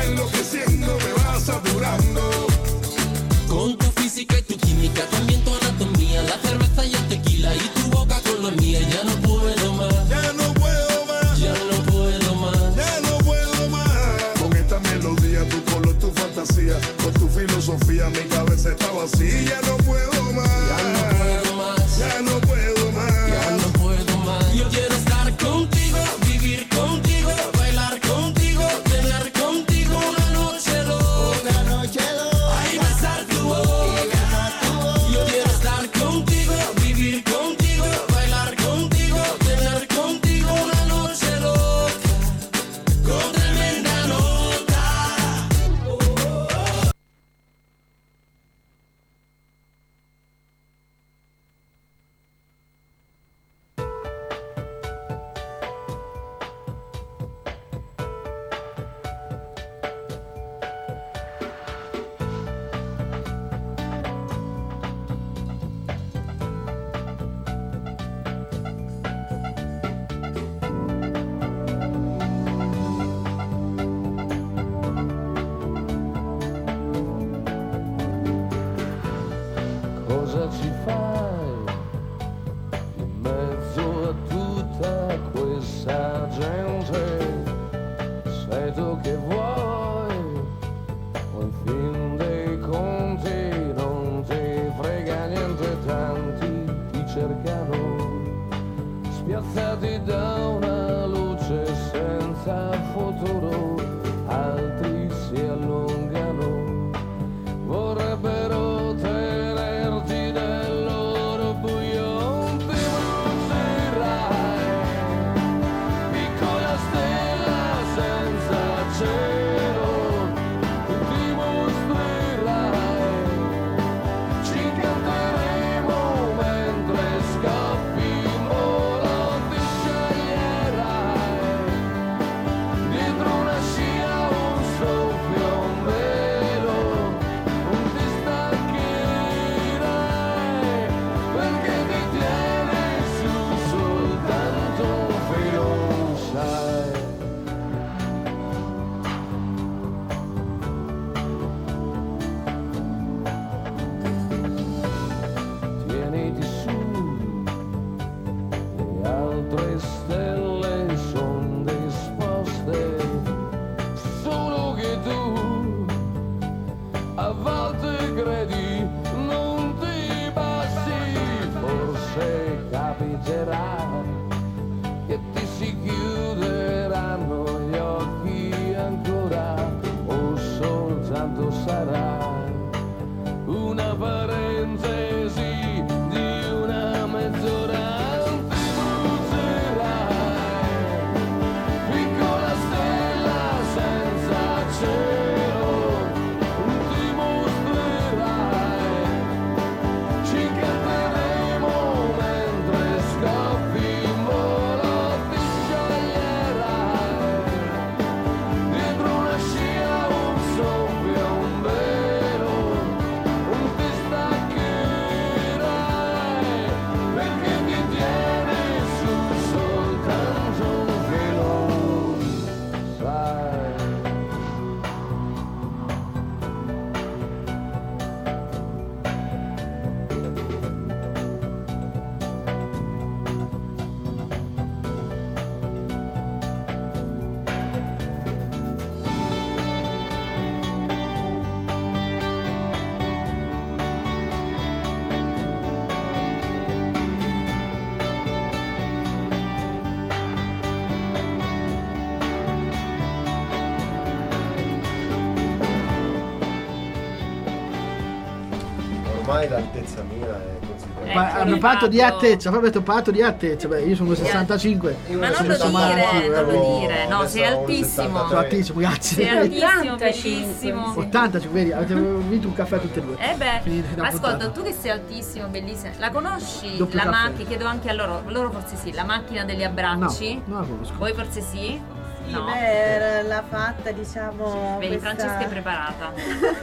ormai l'altezza mia è considerata. Hanno parlato di altezza, proprio ho parlato di altezza. Beh, io sono 65. Ma non lo dire, no, sei altissimo. Sono altissimo, grazie. Sei altissimo, bellissimo. 85, vedi, avete vinto un caffè tutti e due. Ascolta, tu che sei altissimo, bellissimo, la conosci la macchina? Chiedo anche a loro forse sì, la macchina degli abbracci? No, non la conosco. Voi forse sì? No. L'ha fatta, diciamo. Vedi, questa... Francesca è preparata.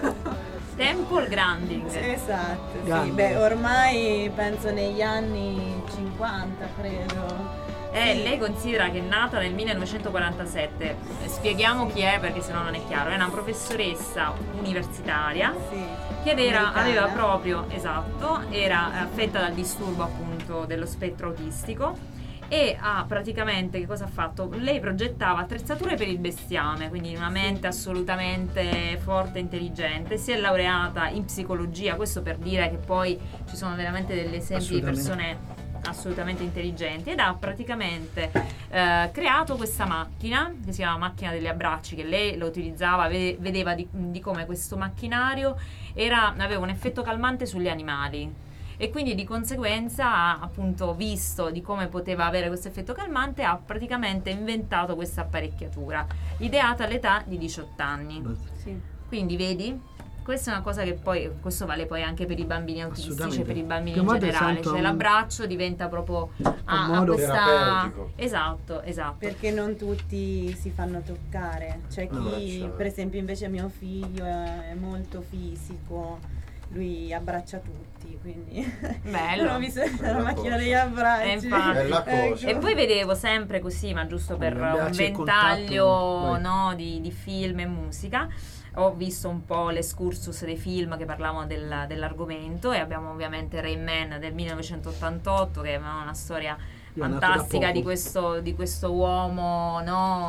Temple Granding. Esatto, Grande. sì, beh, ormai penso negli anni 50, credo. Lei considera che è nata nel 1947. Spieghiamo chi è perché sennò non è chiaro. È una professoressa universitaria che aveva proprio, era affetta dal disturbo appunto dello spettro autistico. E ha praticamente, che cosa ha fatto? Lei progettava attrezzature per il bestiame, quindi una mente assolutamente forte e intelligente. Si è laureata in psicologia, questo per dire che poi ci sono veramente degli esempi di persone assolutamente intelligenti, ed ha praticamente creato questa macchina che si chiama macchina degli abbracci, che lei lo utilizzava, vedeva di come questo macchinario aveva un effetto calmante sugli animali. E quindi di conseguenza ha appunto visto di come poteva avere questo effetto calmante, ha praticamente inventato questa apparecchiatura, ideata all'età di 18 anni. Sì. Quindi vedi, questa è una cosa che poi, questo vale poi anche per i bambini autistici e per i bambini in generale, cioè l'abbraccio diventa proprio modo terapeutico. Esatto. Perché non tutti si fanno toccare, c'è chi per esempio invece mio figlio è molto fisico, lui abbraccia tutti, quindi bello. Ho visto la macchina degli abbracci. E poi vedevo sempre così, ma giusto per un ventaglio di film e musica, ho visto un po' l'escursus dei film che parlavano dell'argomento, e abbiamo ovviamente Rain Man del 1988, che è una storia fantastica di questo uomo,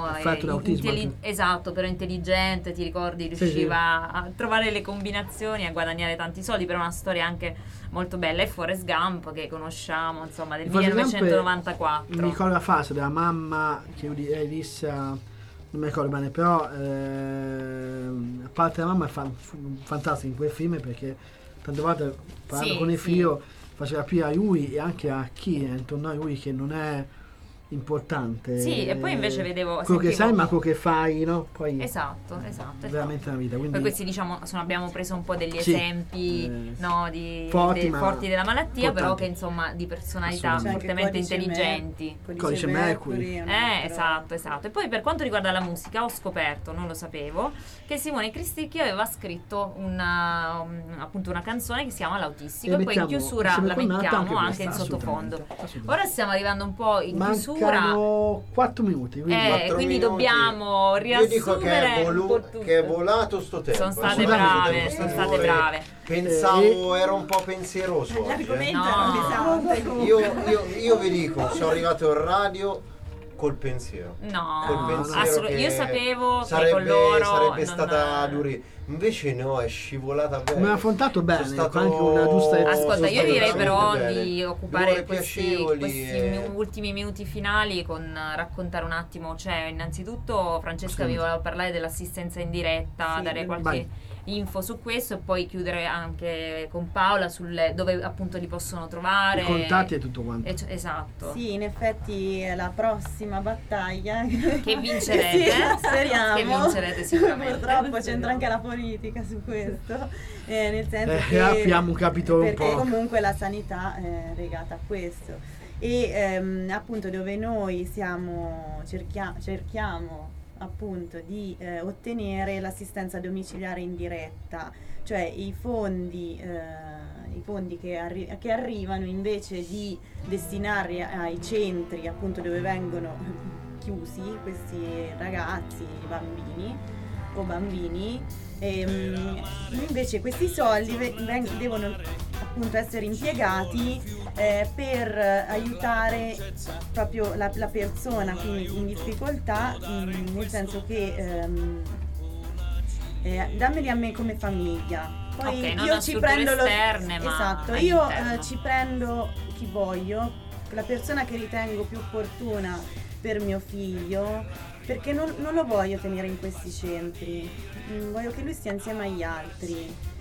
esatto, però intelligente, ti ricordi, riusciva a trovare le combinazioni, a guadagnare tanti soldi, però una storia anche molto bella. E Forrest Gump, che conosciamo, insomma, del 1994. Mi ricordo la fase della mamma che disse, non mi ricordo bene, però a parte la mamma è fantastica in quel film, perché tante volte parlando con il figlio faceva capire a lui e anche a chi è intorno a lui che non è importante. Sì, e poi invece vedevo quello che sai, ma quello che fai, no? Poi esatto. veramente una vita. Quindi poi questi, diciamo, abbiamo preso un po' degli esempi forti della malattia, però che insomma di personalità fortemente intelligenti. Codice Mercury. Esatto. E poi per quanto riguarda la musica ho scoperto, non lo sapevo, che Simone Cristicchio aveva scritto appunto una canzone che si chiama L'Autistico, e poi in chiusura la mettiamo anche in sottofondo. Ora stiamo arrivando un po' in chiusura. Mancano 4 minuti, quindi dobbiamo riassumere. Io dico che è volato sto tempo. Sono state brave. Pensavo, ero un po' pensieroso oggi. Io vi dico, sono arrivato in radio col pensiero. Io sapevo che con loro sarebbe stata dura. Invece no, è scivolata bene. Mi ha affrontato bene, anche una giusta. Ascolta, io direi però di occupare questi ultimi minuti finali con raccontare un attimo, cioè innanzitutto Francesca vi voleva parlare dell'assistenza in diretta, dare qualche info su questo, e poi chiudere anche con Paola dove appunto li possono trovare, i contatti e tutto quanto. Esatto. Sì, in effetti è la prossima battaglia che vincerete. Speriamo. Che vincerete sicuramente. Purtroppo c'entra anche la politica su questo, nel senso che abbiamo un capitolo un po', perché comunque la sanità è legata a questo, e appunto dove noi cerchiamo appunto di ottenere l'assistenza domiciliare in diretta, cioè i fondi che arrivano, invece di destinarli ai centri appunto dove vengono chiusi questi ragazzi, bambini, invece questi soldi devono appunto essere impiegati per aiutare proprio la persona quindi in difficoltà, nel senso che dammeli a me come famiglia, poi io ci prendo io ci prendo chi voglio, la persona che ritengo più opportuna per mio figlio, perché non lo voglio tenere in questi centri, voglio che lui stia insieme agli altri.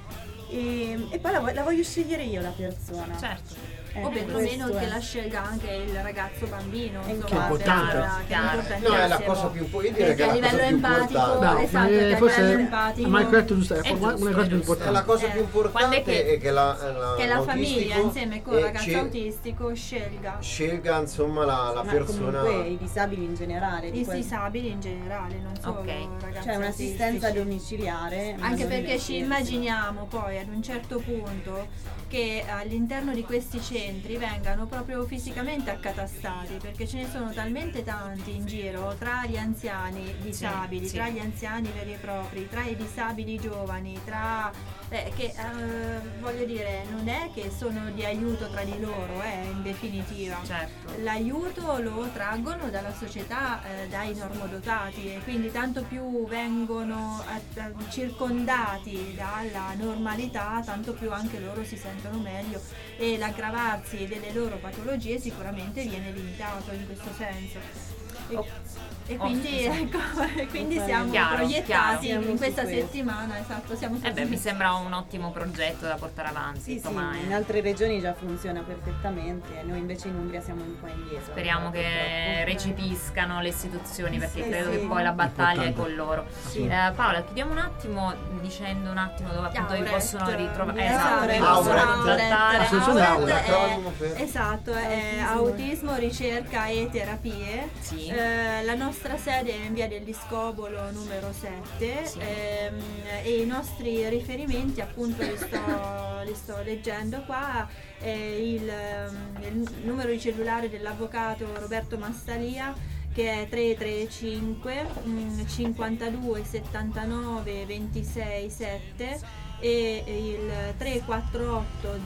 e poi la voglio scegliere io la persona. Certo. O perlomeno questo che è. la scelga anche il ragazzo bambino, insomma, Che è importante. che è importante. No, è la cosa più importante. Io direi che a è la livello cosa più empatico, importante. esatto, che a forse livello empatico ma è corretto, giusto, è È una giusto, cosa più È importante. la cosa più Quando è importante che- è che la che la famiglia l'autistico, insieme con il ragazzo ce- autistico scelga insomma la Ma persona. comunque i disabili in generale. i disabili in generale, non solo ragazzi Cioè un'assistenza autistici. domiciliare. Anche non perché ci divertirsi. immaginiamo poi ad un certo punto che all'interno di questi centri vengano proprio fisicamente accatastati, perché ce ne sono talmente tanti in giro tra gli anziani disabili, sì. tra gli anziani veri e propri, tra i disabili giovani, che voglio dire, non è che sono di aiuto tra di loro, in definitiva. Certo. L'aiuto lo traggono dalla società, dai normodotati, e quindi tanto più vengono circondati dalla normalità, tanto più anche loro si sentono meglio e l'aggravarsi delle loro patologie sicuramente viene limitato in questo senso. E quindi, ecco, quindi siamo proiettati chiaro. in questa Su questo. settimana, esatto, siamo Mi sembra un ottimo progetto da portare avanti. Sì, insomma, in altre regioni già funziona perfettamente, noi invece in Umbria siamo un po' indietro. speriamo che purtroppo. recepiscano le istituzioni, perché Sì, credo sì. che poi la battaglia è Importante. con loro. Sì. Paola, chiudiamo un attimo dicendo un attimo dove appunto vi Auret. possono ritrovare. Esatto, vi Auret. possono Auret. contattare. Associazione Auret Auret. è- Acronimo per- Esatto, è autismo, ricerca e terapie. Sì. La nostra sede è in via del Discobolo numero 7 Sì. e i nostri riferimenti appunto li sto leggendo qua. Il numero di cellulare dell'avvocato Roberto Massalia, che è 335 52 79 26 7, e il 348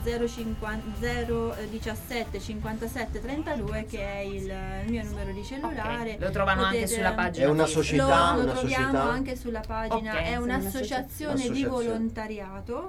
017 57 32, che è il mio numero di cellulare. Ok, lo trovano anche sulla pagina È una Facebook. società, Lo una troviamo società. anche sulla pagina, Ok. è un'associazione di Un'associazione. volontariato,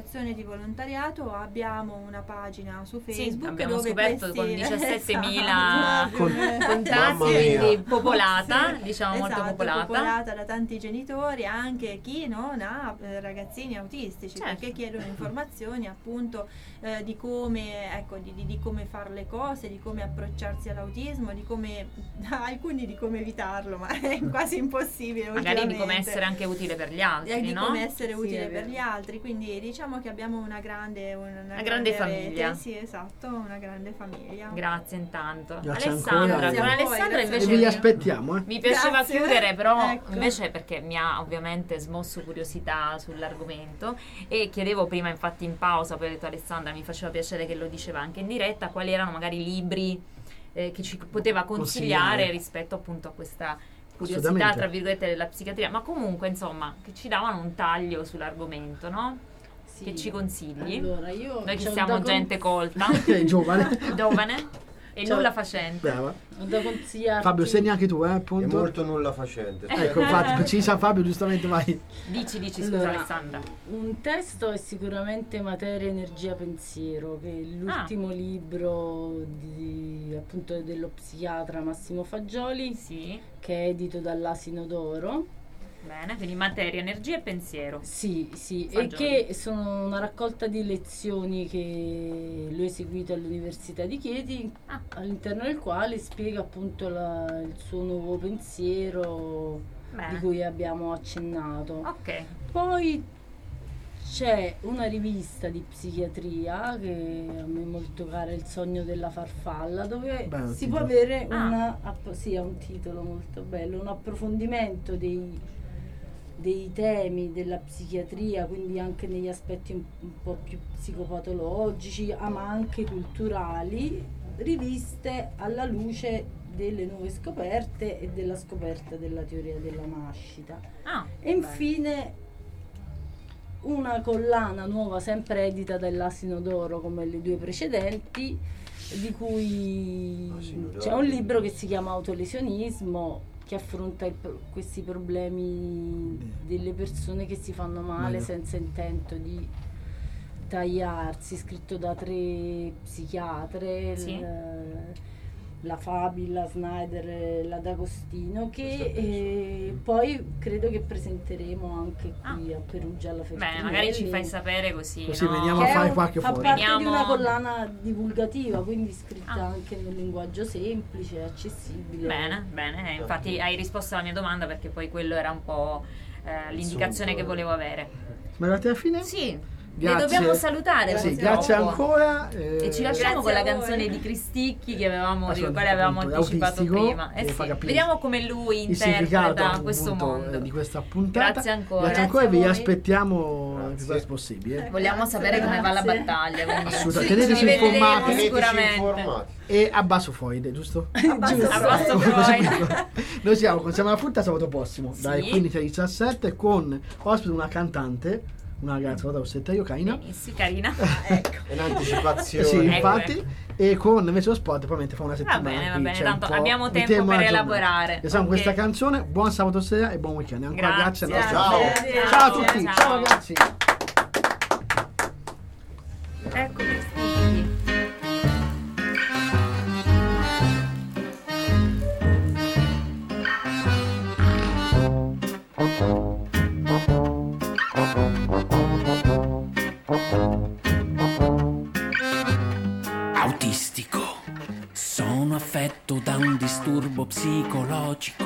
abbiamo una pagina su Facebook abbiamo dove scoperto con 17.000 Esatto. contatti, Mamma mia. quindi popolata, diciamo molto Esatto, popolata. da tanti genitori, anche chi non ha ragazzini autistici, Certo. perché chiedono informazioni appunto di come, ecco, di come fare le cose, di come approcciarsi all'autismo, di come alcuni di come evitarlo, ma è quasi impossibile. Magari di come ultimamente. essere anche utile per gli altri, Di no? come essere Sì, utile è per vero. gli altri, quindi diciamo che abbiamo una grande grande famiglia. rete, sì, esatto, una grande famiglia. Grazie intanto. Grazie Alessandra, ancora. con Grazie a voi, Alessandra grazie. invece E vi aspettiamo, mi piaceva Grazie. chiudere, però Ecco. invece perché mi ha ovviamente smosso curiosità sull'argomento, e chiedevo prima, infatti in pausa, poi ho detto Alessandra, mi faceva piacere che lo diceva anche in diretta, quali erano magari libri che ci poteva consigliare rispetto appunto a questa curiosità, Assolutamente. tra virgolette, della psichiatria, ma comunque insomma che ci davano un taglio sull'argomento, no? Sì. Che ci consigli? Allora, io Noi che c'ho siamo da gente colta, È giovane. giovane e Cioè, nulla facente. Brava. ho da consigliarti. Fabio, segni anche tu, È appunto. molto nulla facente. Ecco, infatti, ci sa Fabio, giustamente vai. Dici scusa Allora, Alessandra. un testo è sicuramente Materia, Energia, Pensiero, che è l'ultimo libro appunto dello psichiatra Massimo Fagioli, Sì, che è edito dall'Asino d'Oro. bene, quindi materia, energia e pensiero. Sì, e Fagioli. che sono una raccolta di lezioni che lui ha eseguito all'Università di Chieti, all'interno del quale spiega appunto il suo nuovo pensiero Bene. di cui abbiamo accennato. Ok, Poi c'è una rivista di psichiatria che a me è molto cara, Il sogno della farfalla, dove Bello si titolo. può avere Ah. sì, ha un titolo molto bello, un approfondimento dei temi della psichiatria, quindi anche negli aspetti un po' più psicopatologici, ma anche culturali, riviste alla luce delle nuove scoperte e della scoperta della teoria della nascita. E infine una collana nuova, sempre edita dall'Asino d'Oro come le due precedenti, di cui c'è un libro che si chiama Autolesionismo, che affronta questi problemi delle persone che si fanno male Bene. senza intento di tagliarsi, scritto da 3 psichiatre. Sì. la Fabi, la Snyder, la D'Agostino, che poi credo che presenteremo anche qui a Perugia alla Feltrinelli. Bene, magari ci fai sapere così veniamo a fare qualche fa foto. parte di una collana divulgativa, quindi scritta anche nel linguaggio semplice, accessibile. Bene, infatti hai risposto alla mia domanda, perché poi quello era un po' l'indicazione che volevo avere. Ma arrivati alla fine? Sì. Grazie. Le dobbiamo salutare. Sì, grazie ancora. E ci lasciamo con la canzone di Cristicchi di quale avevamo anticipato prima. Vediamo come lui interpreta questo mondo di questa puntata. Grazie ancora. Grazie ancora, vi aspettiamo il più presto possibile. Vogliamo sapere come va la battaglia. Assolutamente, teneteci informati sicuramente. E a basso foide, giusto? A basso foide. Noi siamo con Siamo alla Frutta sabato prossimo, dalle 15 alle 17, con ospite una cantante, una ragazza, vado a Ossetterio, Carina. Benissimo, Carina. Ecco. In anticipazione. Sì, infatti. E con invece lo spot probabilmente fa una settimana. Va bene, tanto abbiamo tempo per elaborare. Iniziamo questa canzone. Buon sabato sera e buon weekend. Ancora grazie al nostro ciao a tutti. Ciao ragazzi. Ecco Cristicchi. Autistico. Sono affetto da un disturbo psicologico,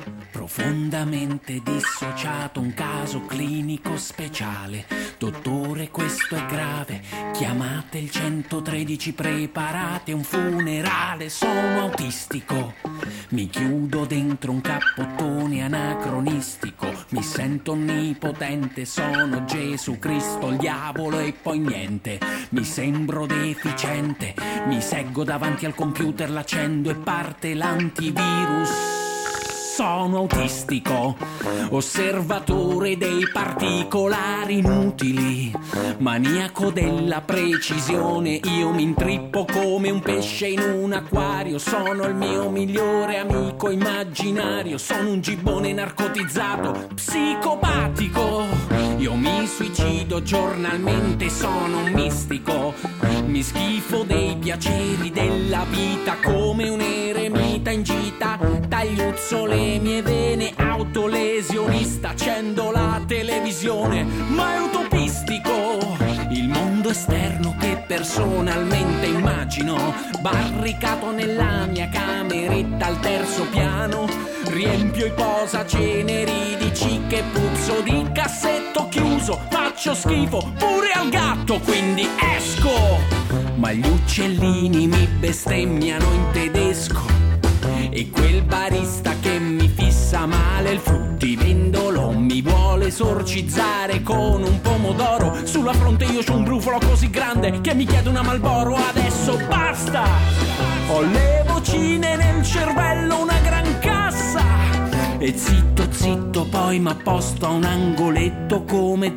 profondamente dissociato, un caso clinico speciale. Dottore, questo è grave, chiamate il 113, preparate un funerale. Sono autistico, mi chiudo dentro un cappottone anacronistico, mi sento onnipotente, sono Gesù Cristo, il diavolo e poi niente. Mi sembro deficiente, mi seggo davanti al computer, l'accendo e parte l'antivirus. Sono autistico, osservatore dei particolari inutili, maniaco della precisione, io mi intrippo come un pesce in un acquario, sono il mio migliore amico immaginario, sono un gibbone narcotizzato, psicopatico, io mi suicido giornalmente, sono un mistico, mi schifo dei piaceri della vita come un eremita in gita, tagliuzzo le mie vene, autolesionista, accendo la televisione, ma è utopistico il mondo esterno che personalmente immagino, barricato nella mia cameretta al terzo piano, riempio i posaceneri di cicche, puzzo di cassetto chiuso, faccio schifo pure al gatto, quindi esco, ma gli uccellini mi bestemmiano in tedesco. E quel barista che mi fissa male il fruttivendolo mi vuole esorcizzare con un pomodoro. Sulla fronte io c'ho un brufolo così grande che mi chiede una Marlboro. Adesso basta! Ho le vocine nel cervello, una gran cassa. E zitto poi m'apposto a un angoletto come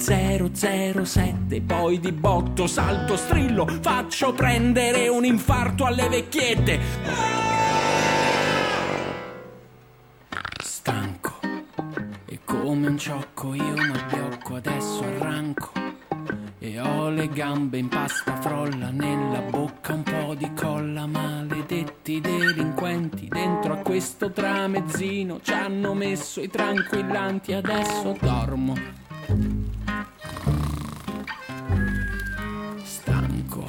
007. Poi di botto salto, strillo, faccio prendere un infarto alle vecchiette. Stanco e come un ciocco io m'abbiocco, adesso arranco e ho le gambe in pasta frolla, nella bocca un po' di colla. Maledetti delinquenti, dentro a questo tramezzino ci hanno messo i tranquillanti, adesso dormo. Stanco,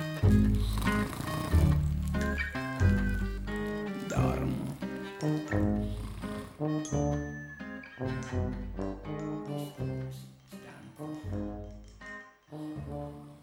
dormo. Stanco.